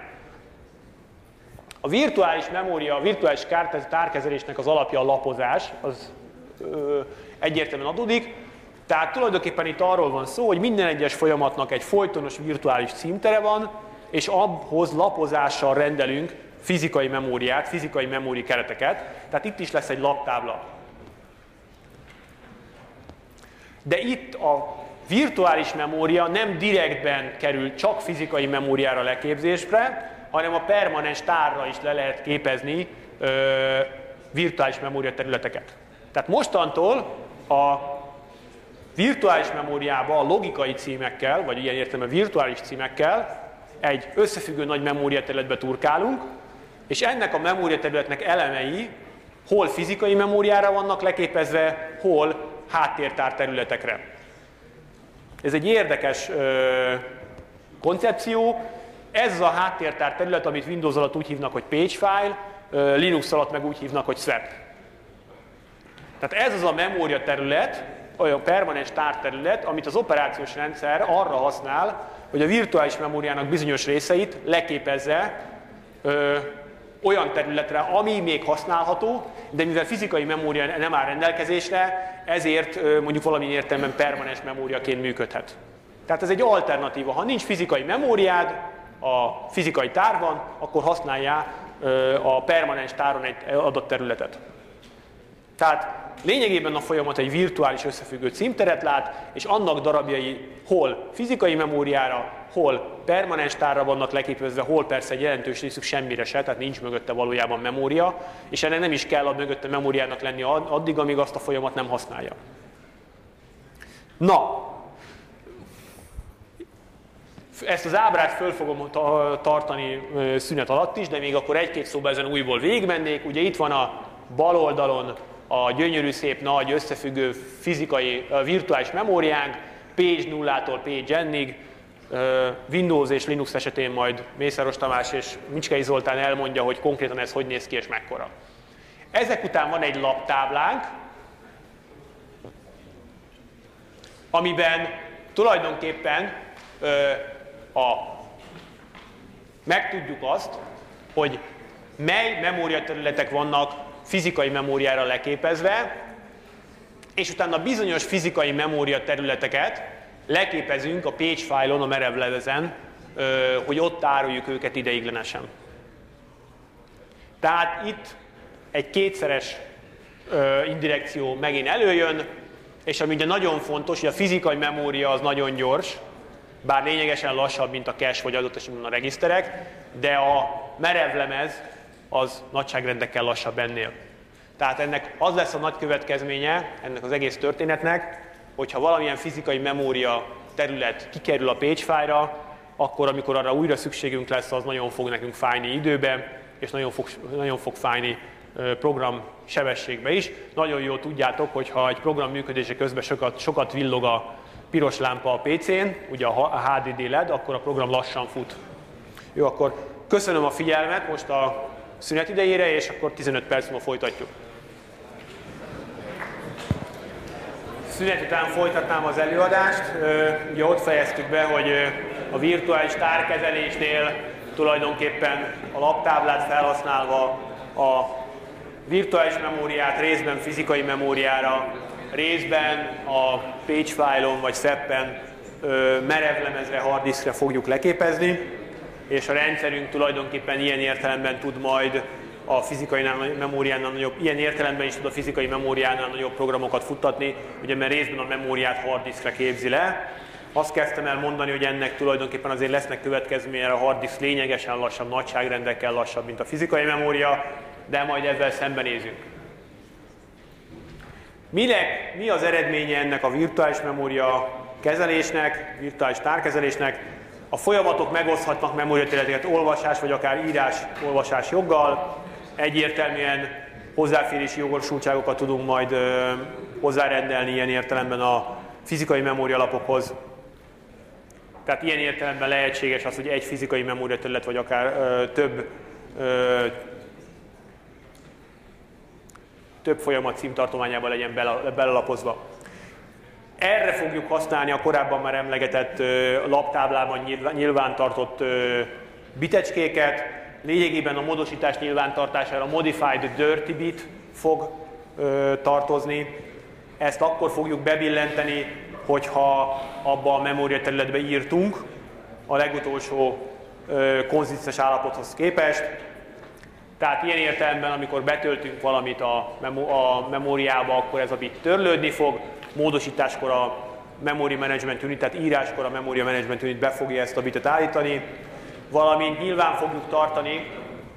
A virtuális memória, a virtuális tárkezelésnek az alapja a lapozás, az egyértelműen adódik. Tehát tulajdonképpen itt arról van szó, hogy minden egyes folyamatnak egy folytonos virtuális címtere és ahhoz lapozással rendelünk fizikai memóriát, fizikai memóri kereteket. Tehát itt is lesz egy laptábla. De itt a virtuális memória nem direktben kerül csak fizikai memóriára leképzésre, hanem a permanens tárra is le lehet képezni virtuális memória területeket. Tehát mostantól a virtuális memóriába a logikai címekkel, vagy ilyen értelemben virtuális címekkel egy összefüggő nagy memóriaterületbe turkálunk, és ennek a memóriaterületnek elemei hol fizikai memóriára vannak leképezve, hol háttértár területekre. Ez egy érdekes koncepció. Ez a háttértár terület, amit Windows alatt úgy hívnak, hogy page file, Linux alatt meg úgy hívnak, hogy swap. Tehát ez az a memória terület, olyan permanens tárterület, amit az operációs rendszer arra használ, hogy a virtuális memóriának bizonyos részeit leképezze olyan területre, ami még használható, de mivel fizikai memória nem áll rendelkezésre, ezért mondjuk valamilyen értelemben permanens memóriaként működhet. Tehát ez egy alternatíva. Ha nincs fizikai memóriád a fizikai tárban, akkor használjál a permanens táron egy adott területet. Tehát lényegében a folyamat egy virtuális összefüggő címteret lát, és annak darabjai hol fizikai memóriára, hol permanens tárra vannak leképezve, hol persze egy jelentős részük semmire se, tehát nincs mögötte valójában memória, és ennek nem is kell a mögötte memóriának lenni addig, amíg azt a folyamat nem használja. Na, ezt az ábrát föl fogom tartani szünet alatt is, de még akkor egy-két szóban ezen újból végigmennék. Ugye itt van a bal oldalon a gyönyörű, szép, nagy, összefüggő fizikai, virtuális memóriánk, page 0-tól page n-ig, Windows és Linux esetén majd Mészáros Tamás és Micskei Zoltán elmondja, hogy konkrétan ez hogy néz ki és mekkora. Ezek után van egy laptáblánk, amiben tulajdonképpen megtudjuk azt, hogy mely memóriaterületek vannak fizikai memóriára leképezve, és utána bizonyos fizikai memóriaterületeket leképezünk a page file-on, a merevlemezen, hogy ott tároljuk őket ideiglenesen. Tehát itt egy kétszeres indirekció megint előjön, és ami ugye nagyon fontos, hogy a fizikai memória az nagyon gyors, bár lényegesen lassabb, mint a cache vagy adott esetben a regiszterek, de a merevlemez az nagyságrendekkel lassabb ennél. Tehát ennek az lesz a nagy következménye, ennek az egész történetnek, hogyha valamilyen fizikai memória terület kikerül a page file-ra, akkor amikor arra újra szükségünk lesz, az nagyon fog nekünk fájni időbe, és nagyon fog fájni program sebességbe is. Nagyon jól tudjátok, hogy ha egy program működése közben sokat villog a piros lámpa a PC-n, ugye a HDD LED, akkor a program lassan fut. Jó, akkor köszönöm a figyelmet most a szünet idejére, és akkor 15 perc múlva folytatjuk. szünet után folytatnám az előadást. Ugye ott fejeztük be, hogy a virtuális tárkezelésnél tulajdonképpen a laptáblát felhasználva a virtuális memóriát részben fizikai memóriára, részben a page file-on vagy SEP-en merevlemezre, harddiskre fogjuk leképezni, és a rendszerünk tulajdonképpen ilyen értelemben tud majd a fizikai memóriánál nagyobb, ilyen értelemben is tud a fizikai memóriánál nagyobb programokat futtatni, ugye mert részben a memóriát harddiskre képzi le. Azt kezdtem el mondani, hogy ennek tulajdonképpen azért lesznek következménye, a harddisk lényegesen lassabb, nagyságrendekkel lassabb, mint a fizikai memória, de majd ezzel szembenézünk. Mi az eredménye ennek a virtuális memória kezelésnek, virtuális tárkezelésnek? A folyamatok megoszthatnak memóriaterületeket olvasás vagy akár írás-olvasás joggal. Egyértelműen hozzáférési jogosultságokat tudunk majd hozzárendelni ilyen értelemben a fizikai memórialapokhoz. Tehát ilyen értelemben lehetséges az, hogy egy fizikai memóriaterület vagy akár több folyamat címtartományában legyen belelapozva. Erre fogjuk használni a korábban már emlegetett laptáblában nyilvántartott bitecskéket. Lényegében a módosítás nyilvántartására modified dirty bit fog tartozni. Ezt akkor fogjuk bebillenteni, hogyha abba a memóriaterületbe írtunk a legutolsó konzisztens állapothoz képest. Tehát ilyen értelemben, amikor betöltünk valamit a memóriába, akkor ez a bit törlődni fog, módosításkor a Memory Management Unit, tehát íráskor a Memory Management Unit be fogja ezt a bitet állítani, valamint nyilván fogjuk tartani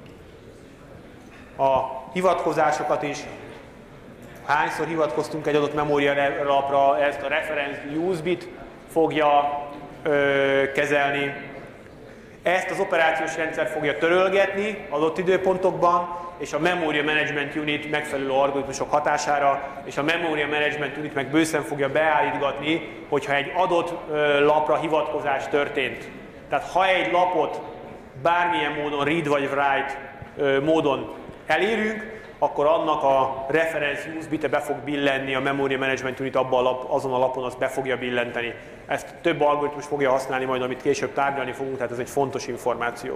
a hivatkozásokat is. Hányszor hivatkoztunk egy adott memórialapra, ezt a reference use bit fogja kezelni. Ezt az operációs rendszer fogja törölgetni adott időpontokban, és a Memory Management Unit megfelelő algoritmusok hatására, és a Memory Management Unit meg bőszen fogja beállítgatni, hogyha egy adott lapra hivatkozás történt. Tehát ha egy lapot bármilyen módon read vagy write módon elérünk, akkor annak a reference use bit be fog billenni, a Memory Management Unit azon a lapon azt be fogja billenteni. Ezt több algoritmus fogja használni majd, amit később tárgyalni fogunk, tehát ez egy fontos információ.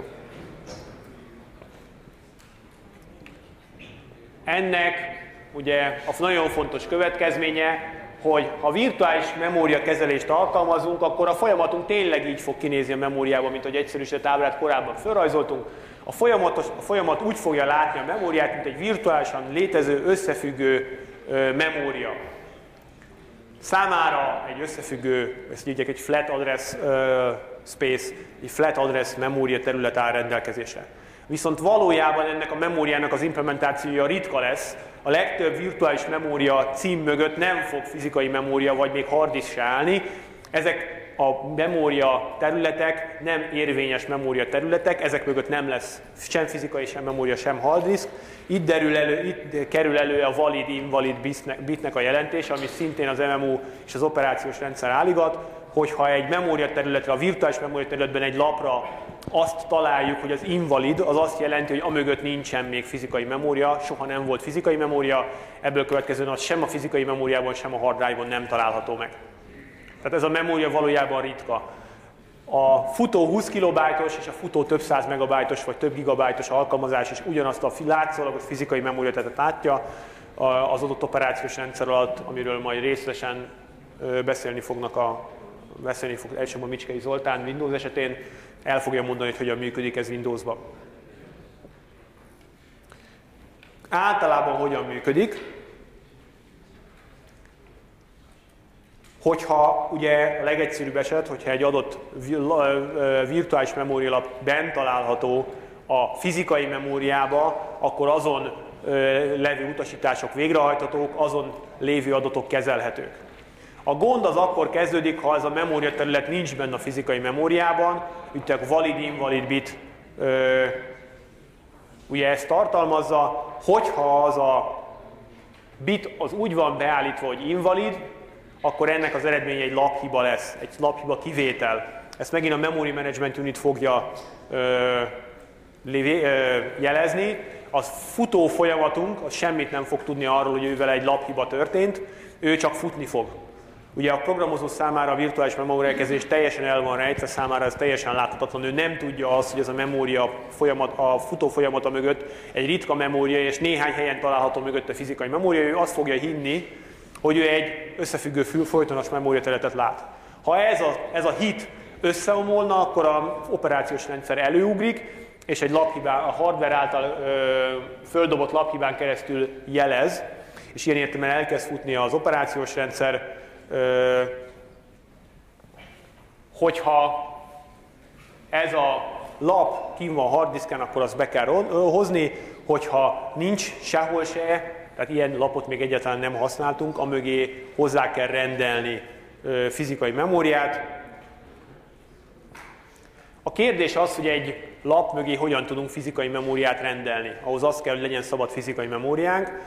Ennek ugye a nagyon fontos következménye, hogy ha virtuális memória kezelést alkalmazunk, akkor a folyamatunk tényleg így fog kinézni a memóriában, mint ahogy egyszerűsített ábrát korábban felrajzoltunk. A folyamat úgy fogja látni a memóriát, mint egy virtuálisan létező, összefüggő memória. Számára egy összefüggő, ezt hívják egy flat address space, egy flat address memória terület áll rendelkezésre. Viszont valójában ennek a memóriának az implementációja ritka lesz. A legtöbb virtuális memória cím mögött nem fog fizikai memória vagy még harddisk se állni. Ezek a memória területek nem érvényes memória területek, ezek mögött nem lesz sem fizikai, sem memória, sem harddisk. Itt kerül elő a valid-invalid bitnek a jelentése, ami szintén az MMU és az operációs rendszer álligat, hogyha egy memória területre, a virtuális memória területben egy lapra azt találjuk, hogy az invalid, az azt jelenti, hogy amögött nincsen még fizikai memória, soha nem volt fizikai memória, ebből következően az sem a fizikai memóriában, sem a hard drive-on nem található meg. Tehát ez a memória valójában ritka. A futó 20 kilobájtos és a futó több száz megabájtos vagy több gigabájtos alkalmazás is ugyanazt a látszólagos fizikai memóriaterületet látja az adott operációs rendszer alatt, amiről majd részletesen beszélni fog elsősorban a Micskei Zoltán Windows esetén, el fogja mondani, hogy hogyan működik ez Windowsban. Általában hogyan működik? Hogyha ugye a legegyszerűbb eset, hogyha egy adott virtuális memórialap bent található a fizikai memóriába, akkor azon levő utasítások végrehajthatók, azon lévő adatok kezelhetők. A gond az akkor kezdődik, ha ez a memóriaterület nincs benne a fizikai memóriában, itt a valid-invalid bit ugye ezt tartalmazza, hogyha az a bit az úgy van beállítva, hogy invalid, akkor ennek az eredménye egy laphiba lesz, egy laphiba kivétel. Ezt megint a Memory Management Unit fogja jelezni. Az futó folyamatunk, az semmit nem fog tudni arról, hogy ővel egy laphiba történt, ő csak futni fog. Ugye a programozó számára a virtuális memóriakezelés teljesen el van rejtve, számára ez teljesen láthatatlan, ő nem tudja azt, hogy ez a memória a futó folyamata mögött egy ritka memória, és néhány helyen található mögött a fizikai memória, ő azt fogja hinni, hogy ő egy összefüggő folytonos memóriaterületet lát. Ha ez a hit összeomolna, akkor az operációs rendszer előugrik, és egy laphibán, a hardware által földobott laphibán keresztül jelez, és ilyen értelemben elkezd futni az operációs rendszer. Hogyha ez a lap kint van a harddiszken, akkor azt be kell hozni, hogyha nincs sehol se, tehát ilyen lapot még egyáltalán nem használtunk, amögé hozzá kell rendelni fizikai memóriát. A kérdés az, hogy egy lap mögé hogyan tudunk fizikai memóriát rendelni. Ahhoz az kell, hogy legyen szabad fizikai memóriánk.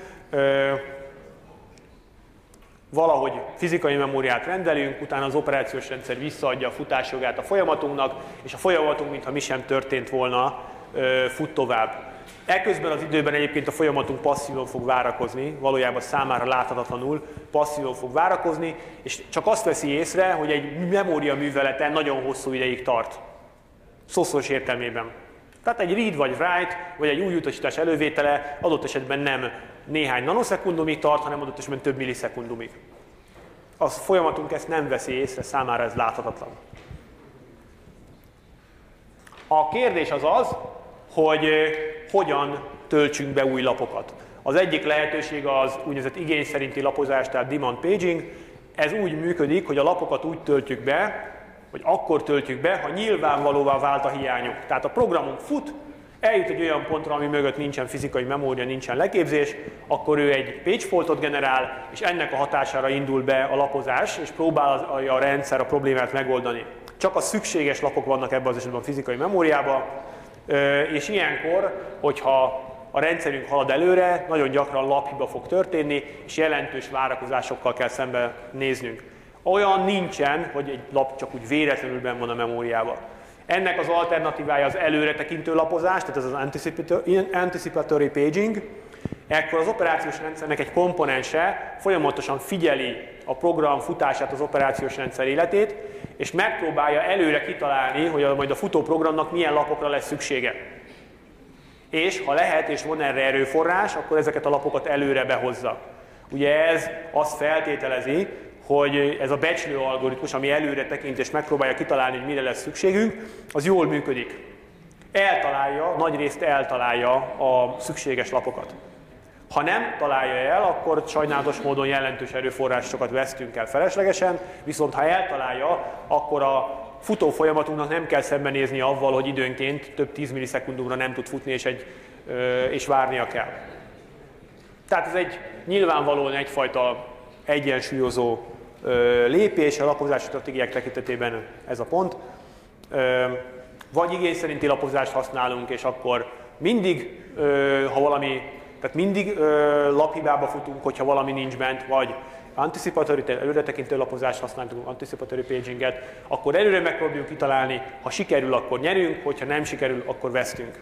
Valahogy fizikai memóriát rendelünk, utána az operációs rendszer visszaadja a futásjogát a folyamatunknak, és a folyamatunk, mintha mi sem történt volna, fut tovább. Eközben az időben egyébként a folyamatunk passzívan fog várakozni, valójában számára láthatatlanul passzívan fog várakozni, és csak azt veszi észre, hogy egy memória művelete nagyon hosszú ideig tart. Szószoros értelmében. Tehát egy read vagy write, vagy egy új utasítás elővétele adott esetben nem néhány nanoszekundumig tart, hanem adott esetben több millisekundumig. A folyamatunk ezt nem veszi észre, számára ez láthatatlan. A kérdés az az, hogy hogyan töltsünk be új lapokat. Az egyik lehetőség az úgynevezett igény szerinti lapozás, tehát demand paging. Ez úgy működik, hogy a lapokat úgy töltjük be, hogy akkor töltjük be, ha nyilvánvalóvá vált a hiányuk. Tehát a programunk fut, eljut egy olyan pontra, ami mögött nincsen fizikai memória, nincsen leképzés, akkor ő egy page faultot generál, és ennek a hatására indul be a lapozás, és próbálja a rendszer a problémát megoldani. Csak a szükséges lapok vannak ebben az esetben a fizikai memóriában, és ilyenkor, hogyha a rendszerünk halad előre, nagyon gyakran laphiba fog történni, és jelentős várakozásokkal kell szembe néznünk. Olyan nincsen, hogy egy lap csak úgy véletlenül benn van a memóriában. Ennek az alternatívája az előretekintő lapozás, tehát ez az anticipatory paging. Ekkor az operációs rendszernek egy komponense folyamatosan figyeli a program futását, az operációs rendszer életét, és megpróbálja előre kitalálni, hogy majd a futó programnak milyen lapokra lesz szüksége. És ha lehet, és van erre erőforrás, akkor ezeket a lapokat előre behozza. Ugye ez azt feltételezi, hogy ez a becslő algoritmus, ami előre tekint és megpróbálja kitalálni, hogy mire lesz szükségünk, az jól működik. Nagyrészt eltalálja a szükséges lapokat. Ha nem találja el, akkor sajnálatos módon jelentős erőforrásokat vesztünk el feleslegesen, viszont ha eltalálja, akkor a futó folyamatunknak nem kell szembenézni avval, hogy időnként több 10 millisekundumra nem tud futni, és várnia kell. Tehát ez nyilvánvalóan egyfajta egyensúlyozó lépés, a lapozási stratégiák tekintetében ez a pont. Vagy igény szerinti lapozást használunk, és akkor mindig, tehát mindig laphibába futunk, hogyha valami nincs bent, vagy anticipatory, előretekintő lapozást használunk, anticipatory paginget, akkor előre megpróbáljuk kitalálni, ha sikerül, akkor nyerünk, hogyha nem sikerül, akkor vesztünk.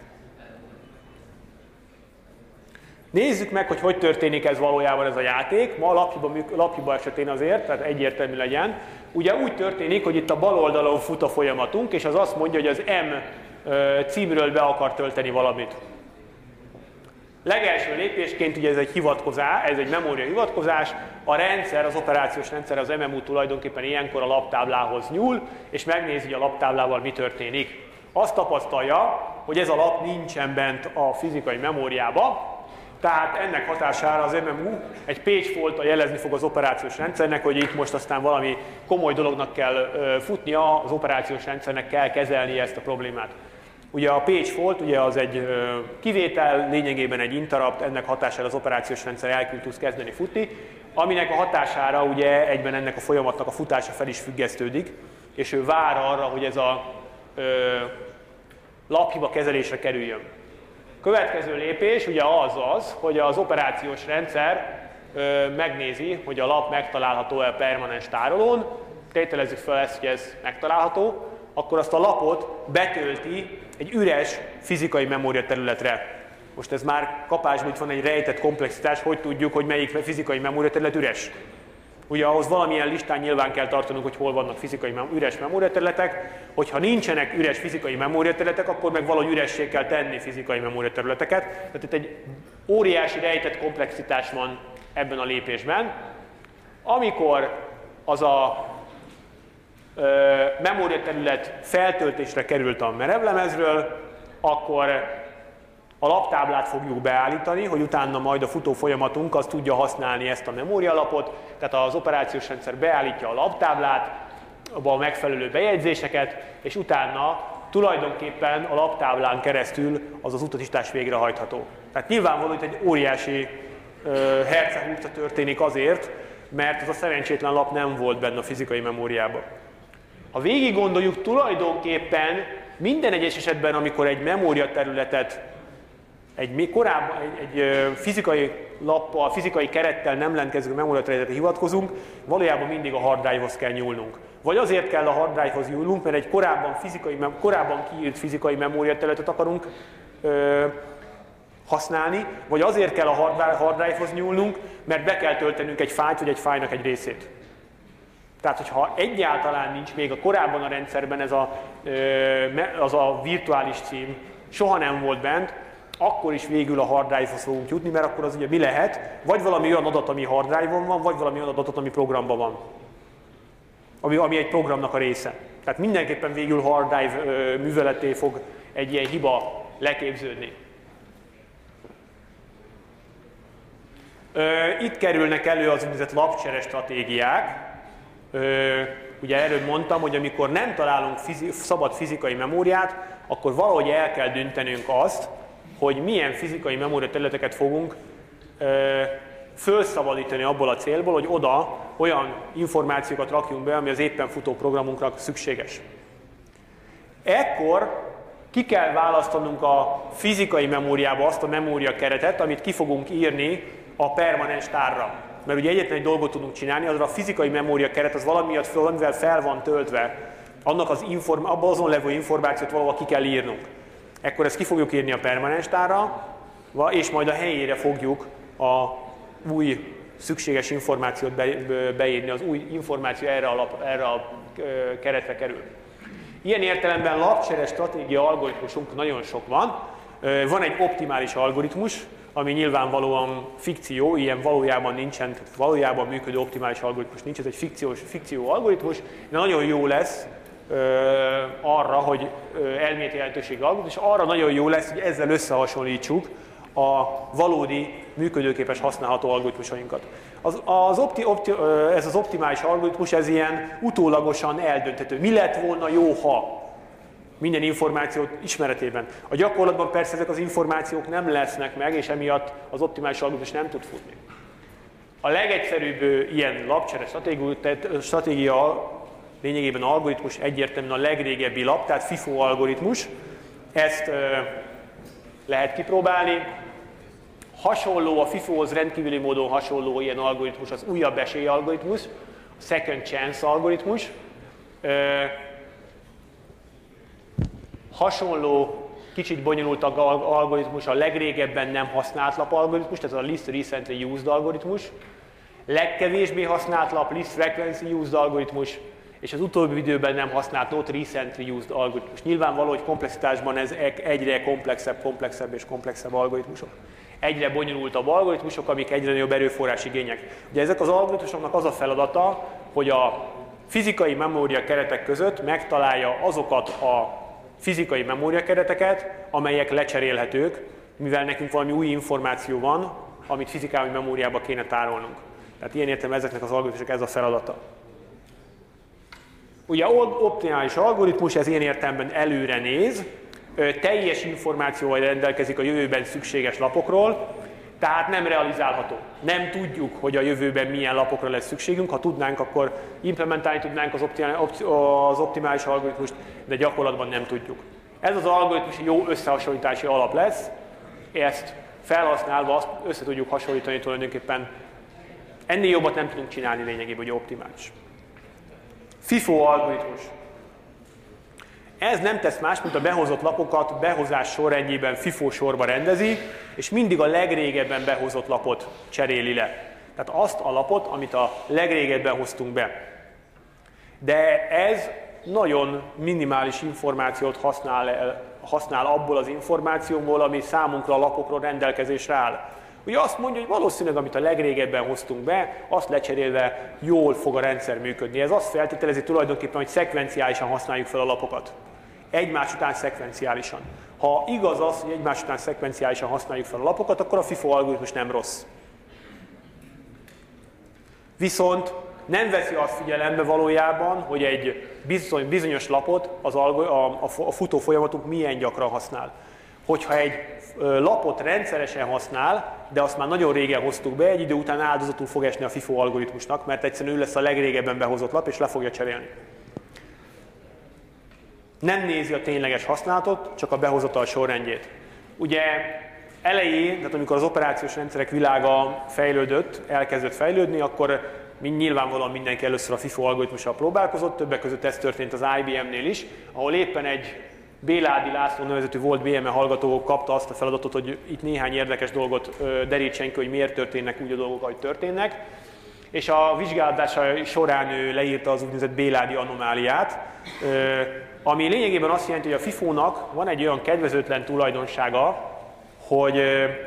Nézzük meg, hogy történik ez valójában ez a játék. Ma a laphiba esetén azért, tehát egyértelmű legyen. Ugye úgy történik, hogy itt a bal oldalon fut a folyamatunk, és az azt mondja, hogy az M címről be akar tölteni valamit. Legelső lépésként ugye ez egy hivatkozás, ez egy memória hivatkozás, a rendszer, az operációs rendszer, az MMU tulajdonképpen ilyenkor a laptáblához nyúl, és megnézi, hogy a laptáblával mi történik. Azt tapasztalja, hogy ez a lap nincsen bent a fizikai memóriába, tehát ennek hatására az MMU egy page faulttal jelezni fog az operációs rendszernek, hogy itt most aztán valami komoly dolognak kell futnia, az operációs rendszernek kell kezelnie ezt a problémát. Ugye a page fault ugye az egy kivétel, lényegében egy interrupt, ennek hatására az operációs rendszer tud kezdeni futni, aminek a hatására ugye egyben ennek a folyamatnak a futása fel is függesztődik, és ő vár arra, hogy ez a laphiba kezelésre kerüljön. Következő lépés ugye az, hogy az operációs rendszer megnézi, hogy a lap megtalálható-e permanens tárolón, tételezzük fel ezt, hogy ez megtalálható, akkor azt a lapot betölti egy üres fizikai memória területre. Most ez már kapásban itt van egy rejtett komplexitás, hogy tudjuk, hogy melyik fizikai memória terület üres. Ugye ahhoz valamilyen listán nyilván kell tartanunk, hogy hol vannak fizikai üres memóriaterületek. Hogyha nincsenek üres fizikai memóriaterületek, akkor meg valahogy üressé kell tenni fizikai memóriaterületeket. Tehát itt egy óriási rejtett komplexitás van ebben a lépésben. Amikor az a memóriaterület feltöltésre került a merevlemezről, akkor a laptáblát fogjuk beállítani, hogy utána majd a futó folyamatunk az tudja használni ezt a memórialapot, tehát az operációs rendszer beállítja a laptáblát, abba a megfelelő bejegyzéseket, és utána tulajdonképpen a laptáblán keresztül az utasítás végrehajtható. Tehát nyilvánvaló, hogy egy óriási hercehúrca történik azért, mert az a szerencsétlen lap nem volt benne a fizikai memóriában. Ha végig gondoljuk, tulajdonképpen minden egyes esetben, amikor egy memóriaterületet egy fizikai lappal, fizikai kerettel nem lenkező memóriaterületre hivatkozunk, valójában mindig a hard drive-hoz kell nyúlnunk. Vagy azért kell a hard drive-hoz nyúlnunk, mert egy korábban kiírt fizikai memóriaterületet akarunk használni, vagy azért kell a hard drive-hoz nyúlnunk, mert be kell töltenünk egy fájlt, vagy egy fájlnak egy részét. Tehát, hogyha egyáltalán nincs még a korábban a rendszerben az a virtuális cím, soha nem volt bent, akkor is végül a hard drive-hoz fogunk jutni, mert akkor az ugye mi lehet? Vagy valami olyan adat, ami hard drive-on van, vagy valami olyan adatot, ami programban van. Ami egy programnak a része. Tehát mindenképpen végül hard drive műveleté fog egy ilyen hiba leképződni. Itt kerülnek elő az úgynevezett lapcsere stratégiák. Ugye előbb mondtam, hogy amikor nem találunk szabad fizikai memóriát, akkor valahogy el kell döntenünk azt, hogy milyen fizikai memóriaterületeket fogunk felszabadítani abból a célból, hogy oda olyan információkat rakjunk be, ami az éppen futó programunkra szükséges. Ekkor ki kell választanunk a fizikai memóriába azt a memóriakeretet, amit ki fogunk írni a permanens tárra. Mert ugye egyetlen egy dolgot tudunk csinálni, azra a fizikai memóriakeret az valamivel fel van töltve, annak abban azon levő információt valahol ki kell írnunk. Ekkor ezt ki fogjuk írni a permanens tárra, és majd a helyére fogjuk a új szükséges információt beírni, az új információ erre a keretre kerül. Ilyen értelemben lapcsere stratégia algoritmusunk nagyon sok van. Van egy optimális algoritmus, ami nyilvánvalóan fikció, ilyen valójában nincsen, valójában működő optimális algoritmus nincs, ez egy fikció algoritmus, de nagyon jó lesz arra, hogy elméleti jelentőségi algoritmus, arra nagyon jó lesz, hogy ezzel összehasonlítsuk a valódi működőképes használható algoritmusainkat. Ez az optimális algoritmus, ez ilyen utólagosan eldönthető. Mi lett volna jó, ha? Minden információ ismeretében. A gyakorlatban persze ezek az információk nem lesznek meg, és emiatt az optimális algoritmus nem tud futni. A legegyszerűbb ilyen lapcsere stratégia lényegében algoritmus egyértelműen a legrégebbi lap, tehát FIFO algoritmus. Ezt lehet kipróbálni. Hasonló, a FIFO-hoz rendkívüli módon hasonló ilyen algoritmus az újabb esély algoritmus, a second chance algoritmus. Hasonló, kicsit bonyolultabb algoritmus a legrégebben nem használt lap algoritmus, tehát a least recently used algoritmus. Legkevésbé használt lap, least frequency used algoritmus, és az utóbbi időben nem használt not recently used algoritmus. Nyilvánvaló, hogy komplexitásban ez egyre komplexebb és komplexebb algoritmusok. Egyre bonyolultabb algoritmusok, amik egyre nagyobb erőforrás igények. Ugye ezek az algoritmusoknak az a feladata, hogy a fizikai memóriakeretek között megtalálja azokat a fizikai memóriakereteket, amelyek lecserélhetők, mivel nekünk valami új információ van, amit fizikai memóriába kéne tárolnunk. Tehát ilyen értelemben ezeknek az algoritmusok ez a feladata. Ugye optimális algoritmus, ez ilyen értelemben előre néz, teljes információval rendelkezik a jövőben szükséges lapokról, tehát nem realizálható. Nem tudjuk, hogy a jövőben milyen lapokra lesz szükségünk, ha tudnánk, akkor implementálni tudnánk az optimális algoritmust, de gyakorlatban nem tudjuk. Ez az algoritmus jó összehasonlítási alap lesz, ezt felhasználva azt össze tudjuk hasonlítani tulajdonképpen. Ennél jobbat nem tudunk csinálni lényegében, hogy optimális. FIFO algoritmus. Ez nem tesz más, mint a behozott lapokat behozás sorrendjében FIFO sorba rendezi, és mindig a legrégebben behozott lapot cseréli le. Tehát azt a lapot, amit a legrégebben hoztunk be. De ez nagyon minimális információt használ abból az információból, ami számunkra a lapokról rendelkezésre áll. Ugye azt mondja, hogy valószínűleg, amit a legrégebben hoztunk be, azt lecserélve jól fog a rendszer működni. Ez azt feltételezi tulajdonképpen, hogy szekvenciálisan használjuk fel a lapokat. Egymás után szekvenciálisan. Ha igaz az, hogy egymás után szekvenciálisan használjuk fel a lapokat, akkor a FIFO algoritmus nem rossz. Viszont nem veszi azt figyelembe valójában, hogy egy bizonyos lapot a futó folyamatunk milyen gyakran használ. Hogyha egy lapot rendszeresen használ, de azt már nagyon régen hoztuk be, egy idő után áldozatul fog esni a FIFO algoritmusnak, mert egyszerűen ő lesz a legrégebben behozott lap, és le fogja cserélni. Nem nézi a tényleges használatot, csak a behozatal sorrendjét. Ugye elején, tehát amikor az operációs rendszerek világa elkezdett fejlődni, akkor nyilvánvalóan mindenki először a FIFO algoritmussal próbálkozott, többek között ez történt az IBM-nél is, ahol éppen egy Béládi László nevezetű volt BME hallgató kapta azt a feladatot, hogy itt néhány érdekes dolgot derítsen ki, hogy miért történnek úgy a dolgok, ahogy történnek. És a vizsgálatása során ő leírta az úgynevezett Béládi anomáliát, ami lényegében azt jelenti, hogy a FIFO-nak van egy olyan kedvezőtlen tulajdonsága, hogy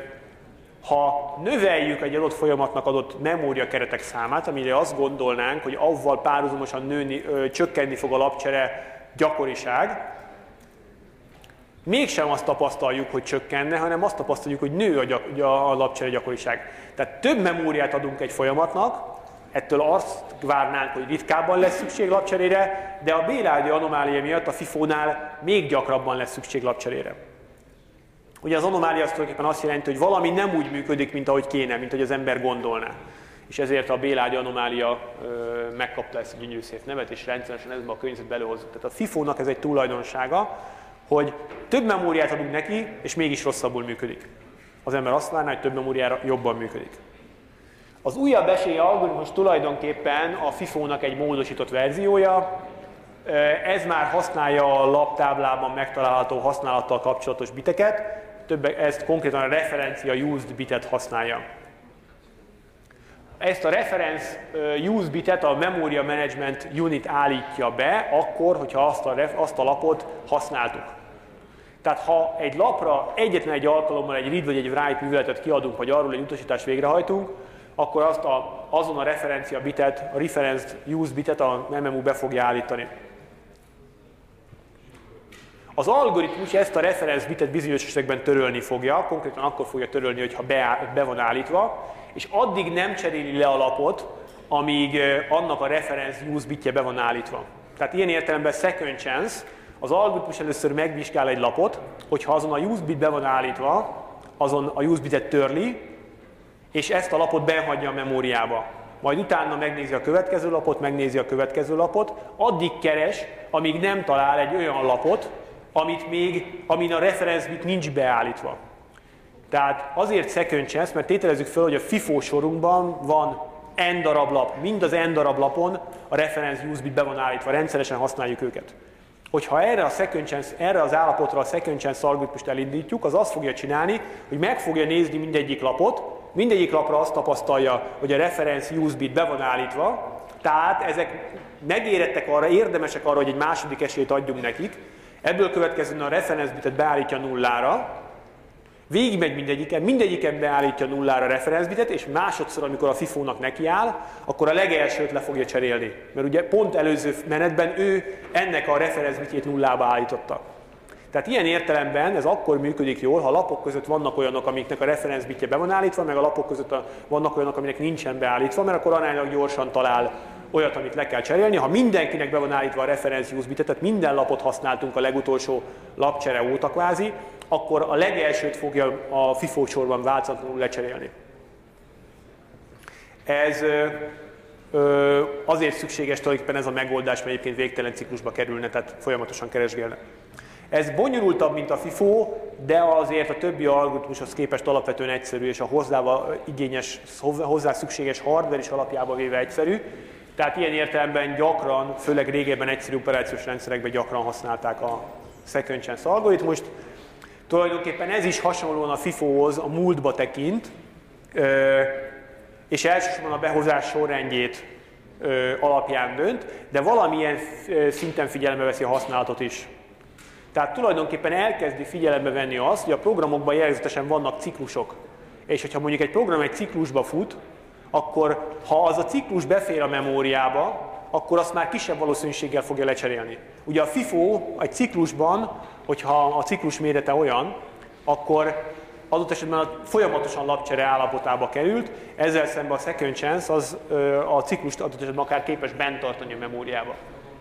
ha növeljük egy adott folyamatnak adott memóriakeretek számát, amire azt gondolnánk, hogy avval párhuzamosan csökkenni fog a lapcsere gyakoriság, mégsem azt tapasztaljuk, hogy csökkenne, hanem azt tapasztaljuk, hogy nő a lapcsere gyakoriság. Tehát több memóriát adunk egy folyamatnak, ettől azt várnánk, hogy ritkábban lesz szükség lapcserére, de a Béládi anomália miatt a FIFO-nál még gyakrabban lesz szükség lapcserére. Ugye az anomália az tulajdonképpen azt jelenti, hogy valami nem úgy működik, mint ahogy kéne, mint hogy az ember gondolná. És ezért a Béládi anomália megkapta ezt a gyönyörű szép nevet, és rendszeresen ezben a környezetben előhozott. Tehát a FIFO-nak ez egy tulajdonsága, hogy több memóriát adunk neki, és mégis rosszabbul működik. Az ember azt várná, hogy több memóriára jobban működik. Az újabb esélyi algoritmus tulajdonképpen a FIFO-nak egy módosított verziója. Ez már használja a laptáblában megtalálható használattal kapcsolatos biteket, ezt konkrétan a referencia used bitet használja. Ezt a reference used bitet a Memoria Management Unit állítja be, akkor, hogyha azt a lapot használtuk. Tehát ha egy lapra egyetlen egy alkalommal egy read vagy egy write műveletet kiadunk, vagy arról egy utasítást végrehajtunk, akkor azon a referencia bitet, a referenced used bitet a MMU be fogja állítani. Az algoritmus ezt a reference bitet bizonyos esetekben törölni fogja, konkrétan akkor fogja törölni, hogyha be van állítva, és addig nem cseréli le a lapot, amíg annak a reference use bitje be van állítva. Tehát ilyen értelemben second chance, az algoritmus először megvizsgál egy lapot, hogyha azon a use bit be van állítva, azon a use bitet törli, és ezt a lapot behagyja a memóriába. Majd utána megnézi a következő lapot, addig keres, amíg nem talál egy olyan lapot, amin a reference bit nincs beállítva. Tehát azért second chance, mert tételezzük fel, hogy a FIFO sorunkban van n darab lap, mind az n darab lapon a reference use bit be van állítva, rendszeresen használjuk őket. Hogyha erre az állapotra a second chance algoritmust elindítjuk, az azt fogja csinálni, hogy meg fogja nézni mindegyik lapot, mindegyik lapra azt tapasztalja, hogy a reference use bit be van állítva, tehát ezek megérettek arra, érdemesek arra, hogy egy második esélyt adjunk nekik, ebből következően a reference bitet beállítja nullára, végigmegy mindegyiken beállítja nullára a reference bitet, és másodszor, amikor a FIFO-nak nekiáll, akkor a legelsőt le fogja cserélni. Mert ugye pont előző menetben ő ennek a reference bitjét nullába állította. Tehát ilyen értelemben ez akkor működik jól, ha a lapok között vannak olyanok, amiknek a reference bitje be van állítva, meg a lapok között vannak olyanok, aminek nincsen beállítva, mert akkor aránylag gyorsan talál olyat, amit le kell cserélni. Ha mindenkinek be van állítva a reference use bitet, tehát minden lapot használtunk a legutolsó lapcsere óta kvázi, akkor a legelsőt fogja a FIFO sorban változatlanul lecserélni. Ez azért szükséges tulajdonképpen ez a megoldás, mert egyébként végtelen ciklusba kerülne, tehát folyamatosan keresgélne. Ez bonyolultabb, mint a FIFO, de azért a többi algoritmushoz képest alapvetően egyszerű, és a hozzá szükséges hardware is alapjába véve egyszerű. Tehát ilyen értelemben gyakran, főleg régebben egyszerű operációs rendszerekben gyakran használták a second chance algoritmust. Tulajdonképpen ez is hasonlóan a FIFO-hoz a múltba tekint, és elsősorban a behozás sorrendjét alapján dönt, de valamilyen szinten figyelembe veszi a használatot is. Tehát tulajdonképpen elkezdi figyelembe venni azt, hogy a programokban jellegzetesen vannak ciklusok. És hogyha mondjuk egy program egy ciklusba fut, akkor ha az a ciklus befér a memóriába, akkor azt már kisebb valószínűséggel fogja lecserélni. Ugye a FIFO egy ciklusban, hogyha a ciklus mérete olyan, akkor adott esetben folyamatosan lapcsere állapotába került, ezzel szemben a second chance az a ciklust adott esetben akár képes bent tartani a memóriába.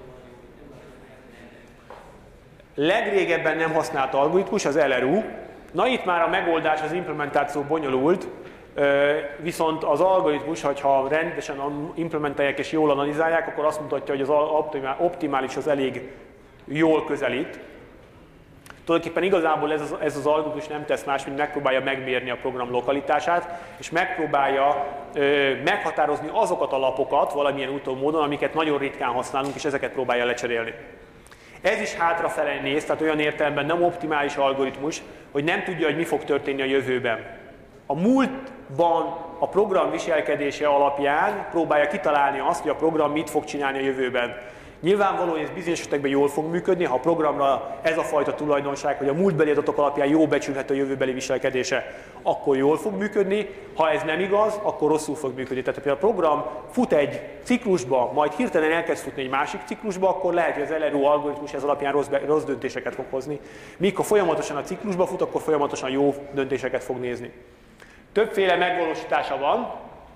Legrégebben nem használt algoritmus az LRU. Na itt már a megoldás, az implementáció bonyolult, viszont az algoritmus, ha rendesen implementálják és jól analizálják, akkor azt mutatja, hogy az optimális az elég jól közelít. Tulajdonképpen igazából ez az algoritmus nem tesz más, mint megpróbálja megmérni a program lokalitását, és megpróbálja meghatározni azokat a lapokat valamilyen úton módon, amiket nagyon ritkán használunk, és ezeket próbálja lecserélni. Ez is hátrafele néz, tehát olyan értelemben nem optimális algoritmus, hogy nem tudja, hogy mi fog történni a jövőben. A múltban a program viselkedése alapján próbálja kitalálni azt, hogy a program mit fog csinálni a jövőben. Nyilvánvaló, hogy ez bizonyos esetekben jól fog működni, ha a programra ez a fajta tulajdonság, hogy a múltbeli adatok alapján jól becsülhető a jövőbeli viselkedése, akkor jól fog működni, ha ez nem igaz, akkor rosszul fog működni. Tehát például a program fut egy ciklusba, majd hirtelen elkezd futni egy másik ciklusba, akkor lehet, hogy az LRU algoritmus ez alapján rossz döntéseket fog hozni. Míg ha folyamatosan a ciklusba fut, akkor folyamatosan jó döntéseket fog nézni. Többféle megvalósítása van.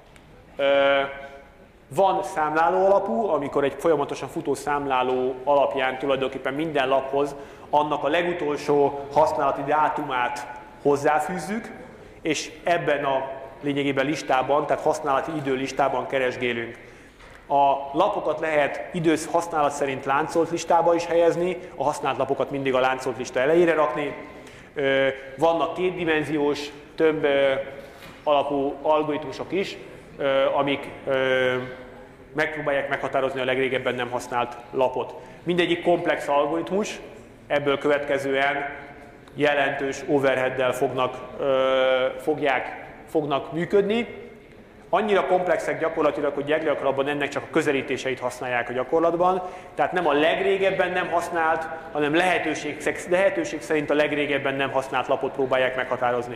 Van számláló alapú, amikor egy folyamatosan futó számláló alapján tulajdonképpen minden laphoz annak a legutolsó használati dátumát hozzáfűzzük, és ebben a lényegében listában, tehát használati idő listában keresgélünk. A lapokat lehet használat szerint láncolt listába is helyezni, a használt lapokat mindig a láncolt lista elejére rakni. Vannak kétdimenziós, több alapú algoritmusok is, amik megpróbálják meghatározni a legrégebben nem használt lapot. Mindegyik komplex algoritmus, ebből következően jelentős overheaddel fognak működni. Annyira komplexek gyakorlatilag, hogy gyakrabban ennek csak a közelítéseit használják a gyakorlatban. Tehát nem a legrégebben nem használt, hanem lehetőség szerint a legrégebben nem használt lapot próbálják meghatározni.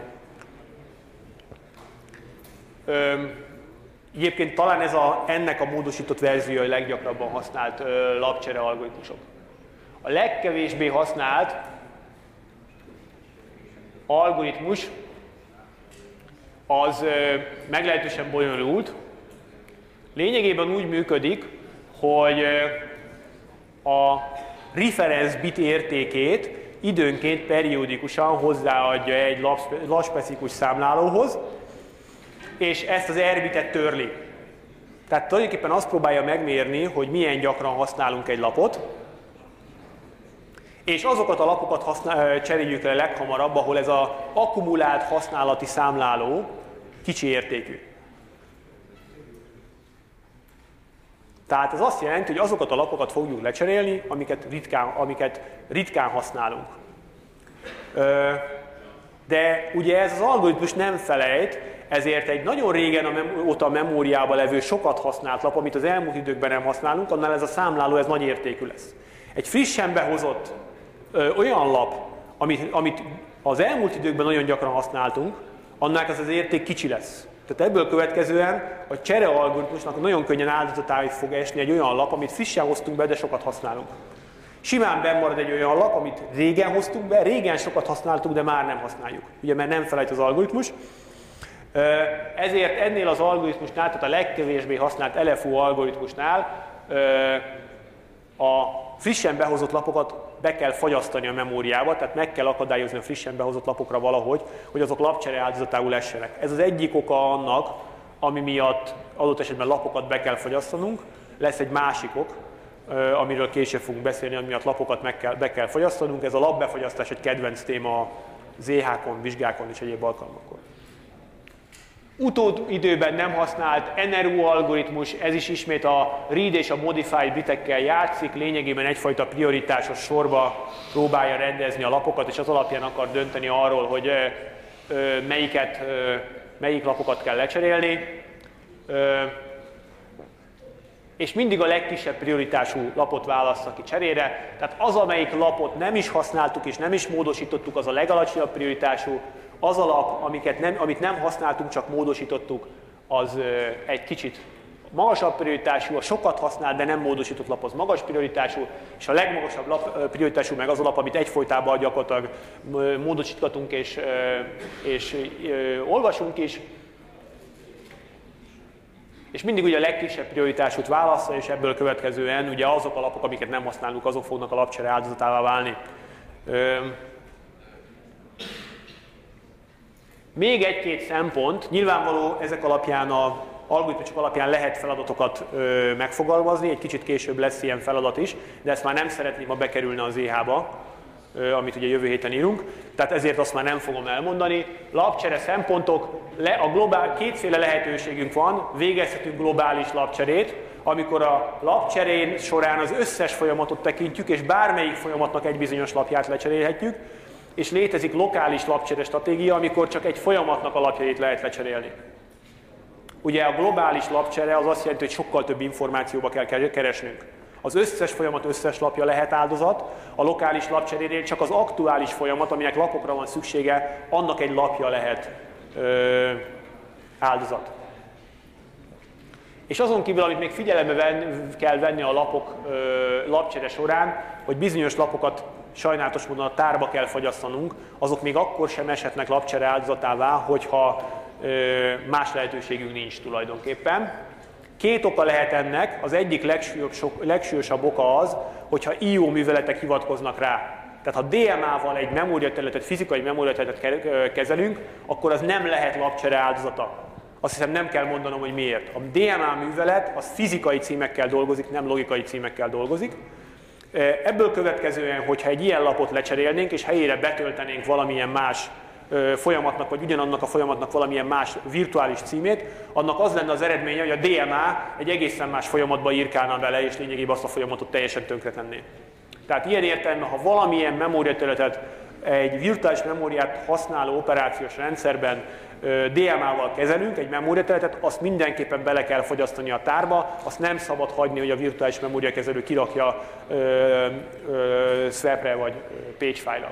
Egyébként talán ennek a módosított verziója a leggyakrabban használt lapcsere algoritmusok. A legkevésbé használt algoritmus az meglehetősen bonyolult. Lényegében úgy működik, hogy a reference bit értékét időnként periódikusan hozzáadja egy lapspecifikus számlálóhoz, és ezt az R bitet törli. Tehát tulajdonképpen azt próbálja megmérni, hogy milyen gyakran használunk egy lapot, és azokat a lapokat cseréljük le leghamarabb, ahol ez az akkumulált használati számláló kicsi értékű. Tehát ez azt jelenti, hogy azokat a lapokat fogjuk lecserélni, amiket ritkán használunk. De ugye ez az algoritmus nem felejt, ezért egy nagyon régen óta a memóriában levő sokat használt lap, amit az elmúlt időkben nem használunk, annál ez a számláló ez nagy értékű lesz. Egy frissen behozott olyan lap, amit az elmúlt időkben nagyon gyakran használtunk, annak az érték kicsi lesz. Tehát ebből következően a csere algoritmusnak nagyon könnyen áldozatáig fog esni egy olyan lap, amit frissen hoztunk be, de sokat használunk. Simán benn marad egy olyan lap, amit régen hoztunk be, régen sokat használtuk, de már nem használjuk. Ugye, mert nem felejt az algoritmus. Ezért ennél az algoritmusnál, tehát a legkevésbé használt LFO algoritmusnál a frissen behozott lapokat be kell fagyasztani a memóriába, tehát meg kell akadályozni a frissen behozott lapokra valahogy, hogy azok lapcsere áldozatául essenek. Ez az egyik oka annak, ami miatt adott esetben lapokat be kell fagyasztanunk. Lesz egy másik ok, amiről később fogunk beszélni, ami miatt lapokat be kell fagyasztanunk. Ez a lapbefagyasztás egy kedvenc téma a ZH-kon, vizsgákon és egyéb alkalmakon. Utóidőben nem használt NRU algoritmus, ez is ismét a read és a modify bitekkel játszik, lényegében egyfajta prioritásos sorba próbálja rendezni a lapokat, és az alapján akar dönteni arról, hogy melyik lapokat kell lecserélni. és mindig a legkisebb prioritású lapot válassza ki cserére. Tehát az, amelyik lapot nem is használtuk és nem is módosítottuk, az a legalacsonyabb prioritású. Az a lap, amit nem használtunk, csak módosítottuk, az egy kicsit magasabb prioritású, a sokat használt, de nem módosított lap az magas prioritású, és a legmagasabb prioritású meg az a lap, amit egyfolytában gyakorlatilag módosítgatunk és olvasunk is. És mindig ugye a legkisebb prioritásút válassza, és ebből következően ugye azok a lapok, amiket nem használunk, azok fognak a lapcsere áldozatává válni. Még egy-két szempont, nyilvánvaló ezek alapján, az algoritmusok alapján lehet feladatokat megfogalmazni, egy kicsit később lesz ilyen feladat is, de ezt már nem szeretném, ha bekerülne az EH-ba, amit ugye jövő héten írunk, tehát ezért azt már nem fogom elmondani. Lapcsere szempontok, kétféle lehetőségünk van, végezhetünk globális lapcserét, amikor a lapcserén során az összes folyamatot tekintjük, és bármelyik folyamatnak egy bizonyos lapját lecserélhetjük, és létezik lokális lapcsere stratégia, amikor csak egy folyamatnak a lapjait lehet lecserélni. Ugye a globális lapcsere az azt jelenti, hogy sokkal több információba kell keresnünk. Az összes folyamat összes lapja lehet áldozat, a lokális lapcserénél csak az aktuális folyamat, aminek lapokra van szüksége, annak egy lapja lehet áldozat. És azon kívül, amit még figyelembe kell venni a lapok lapcsere során, hogy bizonyos lapokat sajnálatos módon a tárba kell fagyasztanunk, azok még akkor sem eshetnek lapcsere áldozatává, hogyha más lehetőségünk nincs tulajdonképpen. Két oka lehet ennek, az egyik legsúlyosabb oka az, hogyha IO műveletek hivatkoznak rá. Tehát ha DMA-val egy memóriaterületet, fizikai memóriaterületet kezelünk, akkor az nem lehet lapcsere áldozata. Azt hiszem nem kell mondanom, hogy miért. A DMA művelet az fizikai címekkel dolgozik, nem logikai címekkel dolgozik. Ebből következően, hogyha egy ilyen lapot lecserélnénk, és helyére betöltenénk valamilyen más folyamatnak, vagy ugyanannak a folyamatnak valamilyen más virtuális címét, annak az lenne az eredménye, hogy a DMA egy egészen más folyamatba írkálna vele, és lényegében azt a folyamatot teljesen tönkretenné. Tehát ilyen értelemben, ha valamilyen memóriaterületet egy virtuális memóriát használó operációs rendszerben DMA-val kezelünk, egy memóriaterületet, azt mindenképpen bele kell fogyasztani a tárba, azt nem szabad hagyni, hogy a virtuális memóriakezelő kirakja swap-re vagy page file-ra.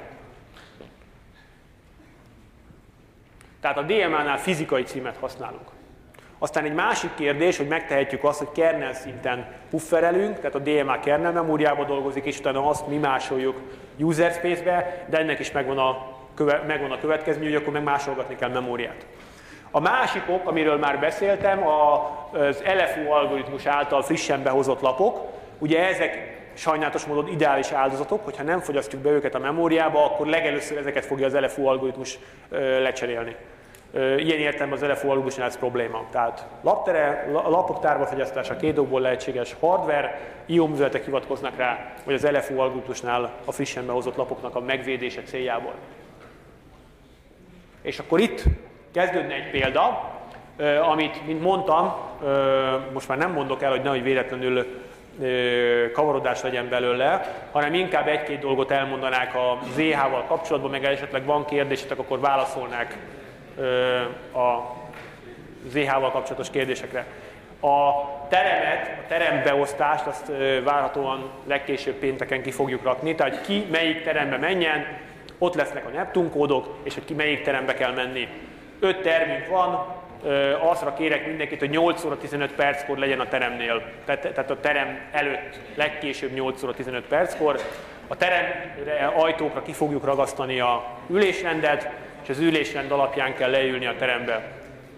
Tehát a DMA-nál fizikai címet használunk. Aztán egy másik kérdés, hogy megtehetjük azt, hogy kernel szinten pufferelünk, tehát a DMA kernel memóriába dolgozik, és utána azt mi másoljuk user space-be, de ennek is megvan a következmény, hogy akkor meg másolgatni kell memóriát. A másik ok, amiről már beszéltem, az LFO algoritmus által frissen behozott lapok. Ugye ezek sajnálatos módon ideális áldozatok, hogyha nem fogyasztjuk be őket a memóriába, akkor legelőször ezeket fogja az LFO algoritmus lecserélni. Ilyen értelemben az LFO algoritmusnál ez probléma. Tehát lapok tárba fogyasztása két okból lehetséges: hardware, IO műveletek hivatkoznak rá, vagy az LFO algoritmusnál a frissen behozott lapoknak a megvédése céljából. És akkor itt kezdődne egy példa, amit, mint mondtam, most már nem mondok el, hogy nehogy véletlenül kavarodás legyen belőle, hanem inkább egy-két dolgot elmondanák a ZH-val kapcsolatban, meg esetleg van kérdésetek, akkor válaszolnák a ZH-val kapcsolatos kérdésekre. A terembeosztást azt várhatóan legkésőbb pénteken ki fogjuk rakni, tehát ki melyik terembe menjen, ott lesznek a Neptun kódok, és hogy ki melyik terembe kell menni. 5 termünk van, azra kérek mindenkit, hogy 8 óra 15 perckor legyen a teremnél, tehát a terem előtt legkésőbb 8 óra 15 perckor. A teremre, ajtókra ki fogjuk ragasztani a ülésrendet, és az ülésrend alapján kell leülni a terembe.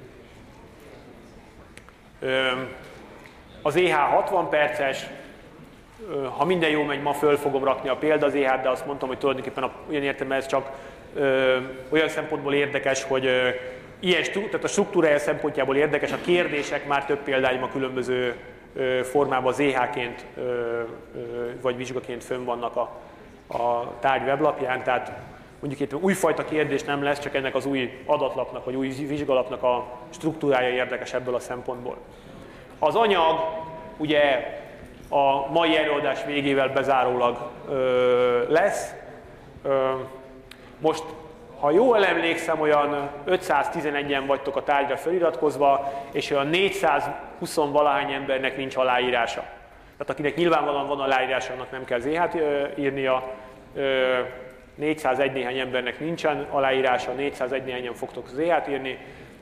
Az EH 60 perces, ha minden jól megy, ma föl fogom rakni a példa az EH-t, de azt mondtam, hogy tulajdonképpen olyan értelemben ez csak olyan szempontból érdekes, hogy tehát a struktúrája szempontjából érdekes, a kérdések már több példányban a különböző formában az EH-ként vagy vizsgaként fönn vannak a tárgy weblapján, tehát mondjuk itt újfajta kérdés nem lesz, csak ennek az új adatlapnak vagy új vizsgalapnak a struktúrája érdekes ebből a szempontból. Az anyag ugye a mai előadás végével bezárólag lesz. Most Ha jól emlékszem, olyan 511-en vagytok a tárgyra feliratkozva, és olyan 420-valahány embernek nincs aláírása. Tehát akinek nyilvánvalóan van aláírása, annak nem kell ZH-t írnia. 401 néhány embernek nincsen aláírása, 401 néhányan fogtok ZH-t írni.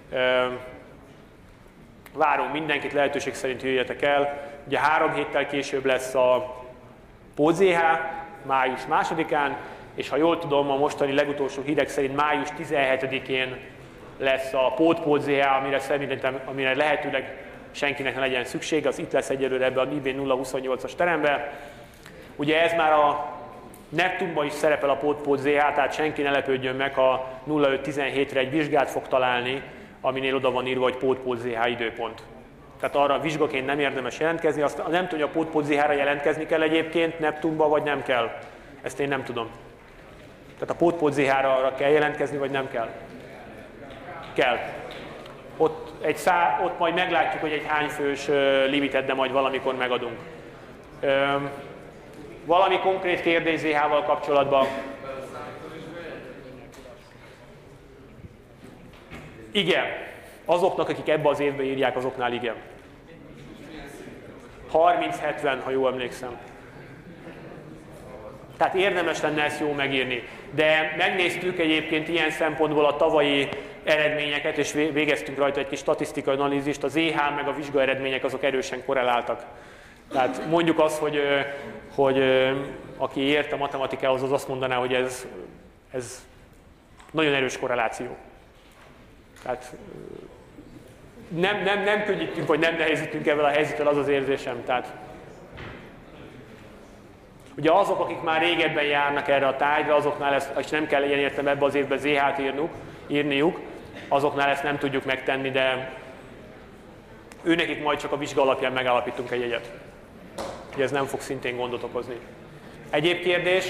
Várunk mindenkit, lehetőség szerint jöjjetek el. Ugye 3 héttel később lesz a PótZH, május 2-án, és ha jól tudom, a mostani legutolsó hírek szerint május 17-én lesz a PótZH, amire lehetőleg senkinek ne legyen szükség, az itt lesz egyelőre ebben a IB 028-as teremben. Ugye ez már a Neptunban is szerepel a PótZH, tehát senki ne lepődjön meg, ha 0517-re egy vizsgát fog találni, aminél oda van írva, hogy PótZH időpont. Tehát arra vizsgaként nem érdemes jelentkezni, azt nem tudja, hogy a PótZH-ra jelentkezni kell egyébként Neptunba, vagy nem kell. Ezt én nem tudom. Tehát a PótZH-ra kell jelentkezni, vagy nem kell? Kell. Ott majd meglátjuk, hogy egy hány fős limitet, de majd valamikor megadunk. Valami konkrét kérdés ZH-val kapcsolatban? Igen. Azoknak, akik ebbe az évbe írják, azoknál igen. 30-70, ha jól emlékszem. Tehát érdemes lenne ezt jól megírni. De megnéztük egyébként ilyen szempontból a tavalyi eredményeket, és végeztünk rajta egy kis statisztikai analízist, az EH meg a vizsga eredmények azok erősen korreláltak. Tehát mondjuk azt, hogy aki ért a matematikához, az azt mondaná, hogy ez nagyon erős korreláció. Tehát nem könnyítünk, vagy nem nehézítünk ezzel a helyzettel, az az érzésem. Tehát, ugye azok, akik már régebben járnak erre a tárgyra, azoknál ezt, és nem kell ilyen értem ebbe az évben ZH-t írniuk, azoknál ezt nem tudjuk megtenni, de őnekik majd csak a vizsga alapján megállapítunk egy jegyet. Ugye ez nem fog szintén gondot okozni. Egyéb kérdés?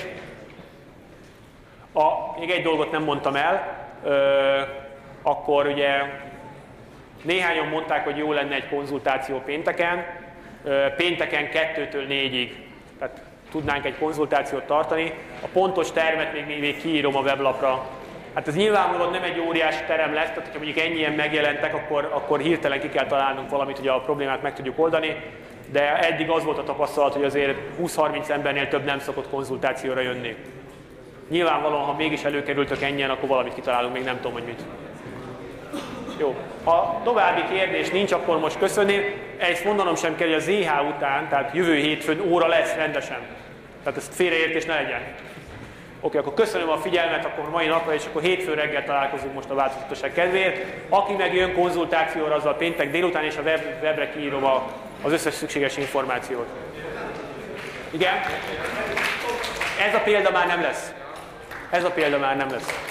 Még egy dolgot nem mondtam el, akkor ugye néhányan mondták, hogy jó lenne egy konzultáció pénteken. Pénteken 2-től 4-ig, tehát tudnánk egy konzultációt tartani. A pontos termet még kiírom a weblapra. Hát ez nyilvánvalóan nem egy óriási terem lesz, tehát ha mondjuk ennyien megjelentek, akkor hirtelen ki kell találnunk valamit, hogy a problémát meg tudjuk oldani. De eddig az volt a tapasztalat, hogy azért 20-30 embernél több nem szokott konzultációra jönni. Nyilvánvalóan, ha mégis előkerültök ennyien, akkor valamit kitalálunk, még nem tudom, hogy mit. Jó, ha további kérdés nincs, akkor most köszönni. Ezt mondanom sem kell, hogy a ZH után, tehát jövő hétfőn óra lesz rendesen. Tehát ezt félreértés ne legyen. Oké, akkor köszönöm a figyelmet akkor mai napra, és akkor hétfőn reggel találkozunk most a változatosság kedvéért. Aki meg jön konzultációra, azzal péntek délután, és a webre kiírom az összes szükséges információt. Igen? Ez a példa már nem lesz. Ez a példa már nem lesz.